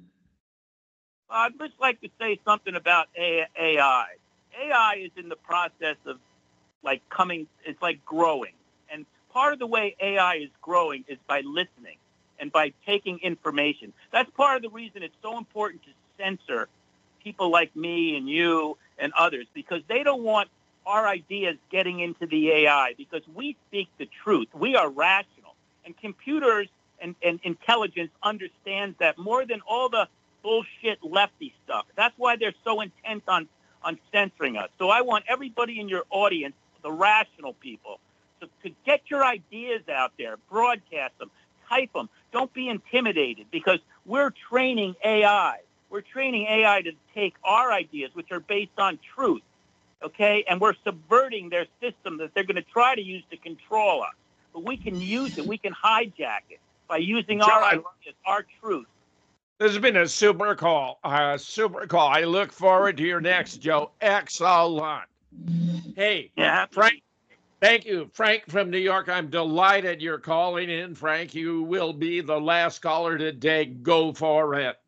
I'd just like to say something about A I. A I is in the process of like coming, it's like growing. And part of the way A I is growing is by listening and by taking information. That's part of the reason it's so important to censor people like me and you and others, because they don't want our ideas getting into the A I, because we speak the truth. We are rational. And computers and, and intelligence understands that more than all the bullshit lefty stuff. That's why they're so intent on, on censoring us. So I want everybody in your audience, the rational people, to, to get your ideas out there, broadcast them, type them. Don't be intimidated, because we're training A I. We're training A I to take our ideas, which are based on truth, okay? And we're subverting their system that they're going to try to use to control us. But we can use it. We can hijack it by using our ideas, our truth. This has been a super call. A super call. I look forward to your next, Joe. Excellent. Hey, yeah, Frank. Thank you, Frank from New York. I'm delighted you're calling in, Frank. You will be the last caller today. Go for it.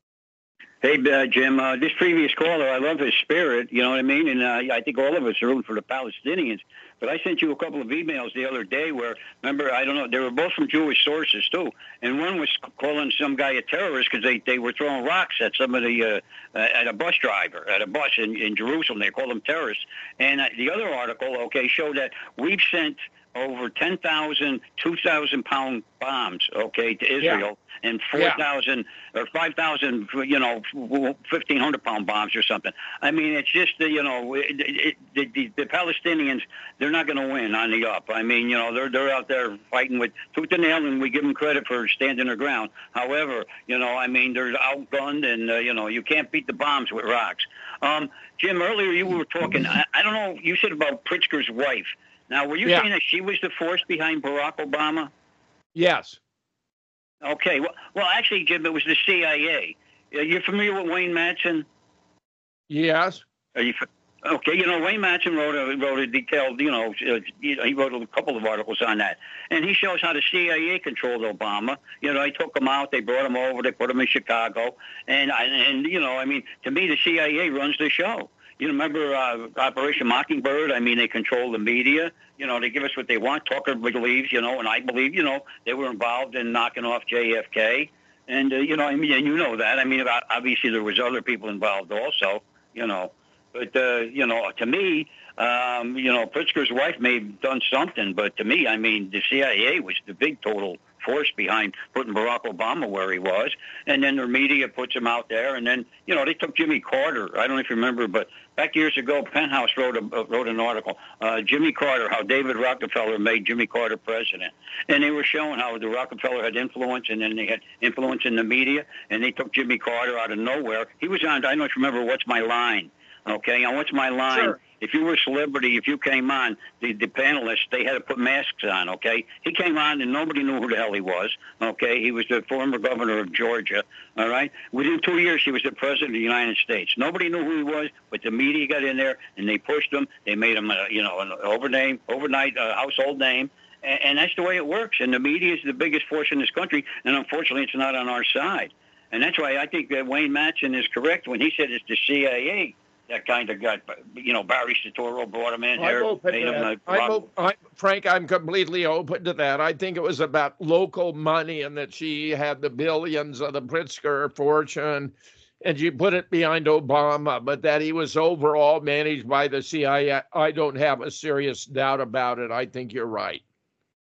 Hey, uh, Jim, uh, this previous caller, I love his spirit, you know what I mean? And uh, I think all of us are rooting for the Palestinians. But I sent you a couple of emails the other day where, remember, I don't know, they were both from Jewish sources, too. And one was calling some guy a terrorist because they, they were throwing rocks at somebody, uh, uh, at a bus driver, at a bus in, in Jerusalem. They called them terrorists. And uh, the other article, okay, showed that we've sent over ten thousand, two thousand pound bombs, okay, to Israel, yeah. and four thousand yeah. or five thousand, you know, fifteen hundred pound bombs or something. I mean, it's just, the, you know, it, it, it, the, the Palestinians, they're not going to win on the up. I mean, you know, they're, they're out there fighting with tooth and nail, and we give them credit for standing their ground. However, you know, I mean, they're outgunned, and, uh, you know, you can't beat the bombs with rocks. Um, Jim, earlier you were talking, I, I don't know, you said about Pritzker's wife. Now, were you yeah. saying that she was the force behind Barack Obama? Yes. Okay. Well, well, actually, Jim, it was the C I A. Are you familiar with Wayne Madsen? Yes. Are you? Okay. You know, Wayne Madsen wrote a wrote a detailed. You know, uh, he wrote a couple of articles on that, and he shows how the C I A controlled Obama. You know, they took him out, they brought him over, they put him in Chicago, and and you know, I mean, to me, the C I A runs the show. You remember uh, Operation Mockingbird? I mean, they control the media. You know, they give us what they want. Tucker believes, you know, and I believe, you know, they were involved in knocking off J F K. And, uh, you know, I mean, and you know that. I mean, obviously there was other people involved also, you know. But, uh, you know, to me, um, you know, Pritzker's wife may have done something. But to me, I mean, the C I A was the big total force behind putting Barack Obama where he was. And then their media puts him out there. And then, you know, they took Jimmy Carter. I don't know if you remember, but back years ago, Penthouse wrote a, wrote an article, uh, Jimmy Carter, how David Rockefeller made Jimmy Carter president. And they were showing how the Rockefeller had influence, and then they had influence in the media, and they took Jimmy Carter out of nowhere. He was on, I don't know if you remember, What's My Line? Okay, on What's My Line? Sure. If you were a celebrity, if you came on, the, the panelists, they had to put masks on, okay? He came on and nobody knew who the hell he was, okay? He was the former governor of Georgia, all right? Within two years, he was the president of the United States. Nobody knew who he was, but the media got in there and they pushed him. They made him, a, you know, an overname, overnight uh, household name. And, and that's the way it works. And the media is the biggest force in this country, and unfortunately, it's not on our side. And that's why I think that Wayne Madsen is correct when he said it's the C I A that kind of got, you know, Barry Soetoro brought him in I'm here. Open made to him that. a I'm op- I'm, Frank, I'm completely open to that. I think it was about local money and that she had the billions of the Pritzker fortune and she put it behind Obama, but that he was overall managed by the C I A. I don't have a serious doubt about it. I think you're right.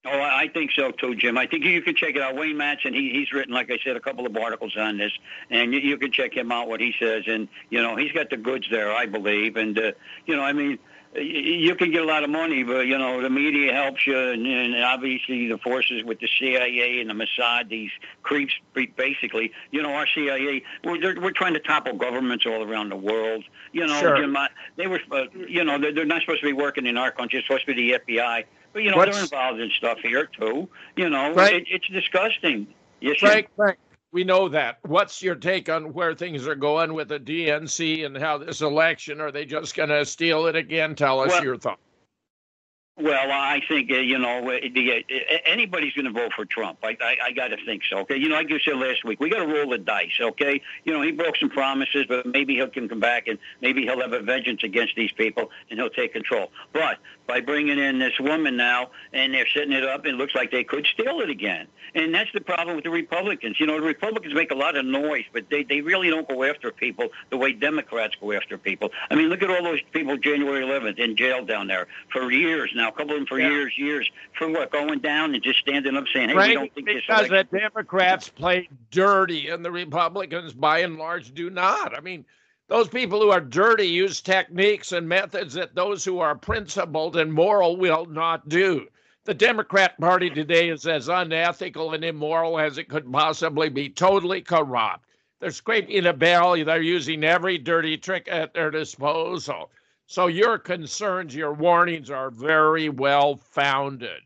Oh, I think so too, Jim. I think you can check it out. Wayne Matson, he, he's written, like I said, a couple of articles on this, and you, you can check him out, what he says. And, you know, he's got the goods there, I believe. And, uh, you know, I mean, you can get a lot of money, but, you know, the media helps you, and, and obviously the forces with the C I A and the Mossad, these creeps, basically. You know, our C I A, we're, we're trying to topple governments all around the world. You know, Sure. Jim, they were, uh, you know, they're, they're not supposed to be working in our country. It's supposed to be the F B I. But, you know, What's- they're involved in stuff here, too. You know, Right. it, it's disgusting. Yes, Jim? Frank, Frank, we know that. What's your take on where things are going with the D N C and how this election, are they just going to steal it again? Tell us Well- your thoughts. Well, I think, uh, you know, uh, the, uh, anybody's going to vote for Trump. I, I, I got to think so, okay? You know, like you said last week, we got to roll the dice, okay? You know, he broke some promises, but maybe he can come back and maybe he'll have a vengeance against these people and he'll take control. But by bringing in this woman now and they're setting it up, it looks like they could steal it again. And that's the problem with the Republicans. You know, the Republicans make a lot of noise, but they, they really don't go after people the way Democrats go after people. I mean, look at all those people January eleventh in jail down there for years now, a couple of them for Yeah. years, years, for what, going down and just standing up saying, hey, Frank, we don't think this because the election. Democrats play dirty and the Republicans, by and large, do not. I mean, those people who are dirty use techniques and methods that those who are principled and moral will not do. The Democrat Party today is as unethical and immoral as it could possibly be, totally corrupt. They're scraping a barrel. They're using every dirty trick at their disposal. So your concerns, your warnings are very well founded.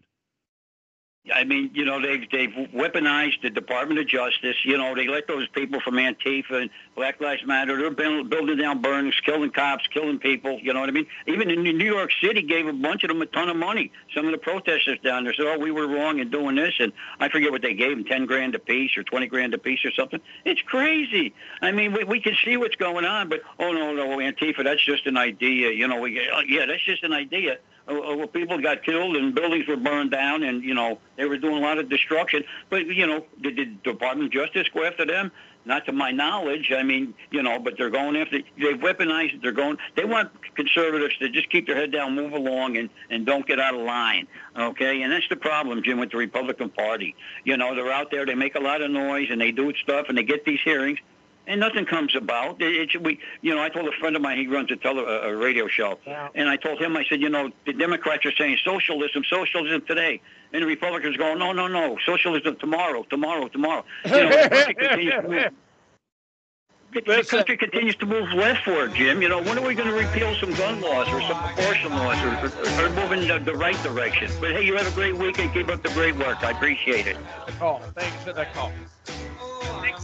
I mean, you know, they've, they've weaponized the Department of Justice. You know, they let those people from Antifa and Black Lives Matter, they're building, building down burnings, killing cops, killing people. You know what I mean? Even in New York City gave a bunch of them a ton of money. Some of the protesters down there said, oh, we were wrong in doing this. And I forget what they gave them, ten grand a piece or twenty grand a piece or something. It's crazy. I mean, we, we can see what's going on, but, oh, no, no, Antifa, that's just an idea. You know, we uh, yeah, that's just an idea. Well, people got killed and buildings were burned down and, you know, they were doing a lot of destruction. But, you know, did the Department of Justice go after them? Not to my knowledge. I mean, you know, but they're going after, they've weaponized it. They're going, they want conservatives to just keep their head down, move along, and, and don't get out of line. Okay? And that's the problem, Jim, with the Republican Party. You know, they're out there, they make a lot of noise, and they do stuff, and they get these hearings. And nothing comes about. It, it, we, you know, I told a friend of mine, he runs a, tele, a radio show, yeah. and I told him, I said, you know, the Democrats are saying socialism, socialism today, and the Republicans go, no, no, no, socialism tomorrow, tomorrow, tomorrow. You know, the country continues to move. The, the country continues to move leftward, Jim. You know, when are we going to repeal some gun laws or some abortion laws or, or, or move in the, the right direction? But, hey, you have a great weekend. Keep up the great work. I appreciate it. The call. Thanks for the call. Thanks.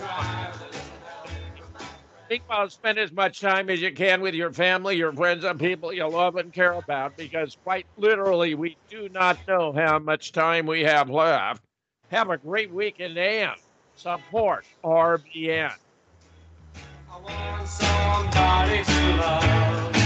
Think about spend as much time as you can with your family, your friends, and people you love and care about, because quite literally, we do not know how much time we have left. Have a great weekend and support R B N. I want somebody to love.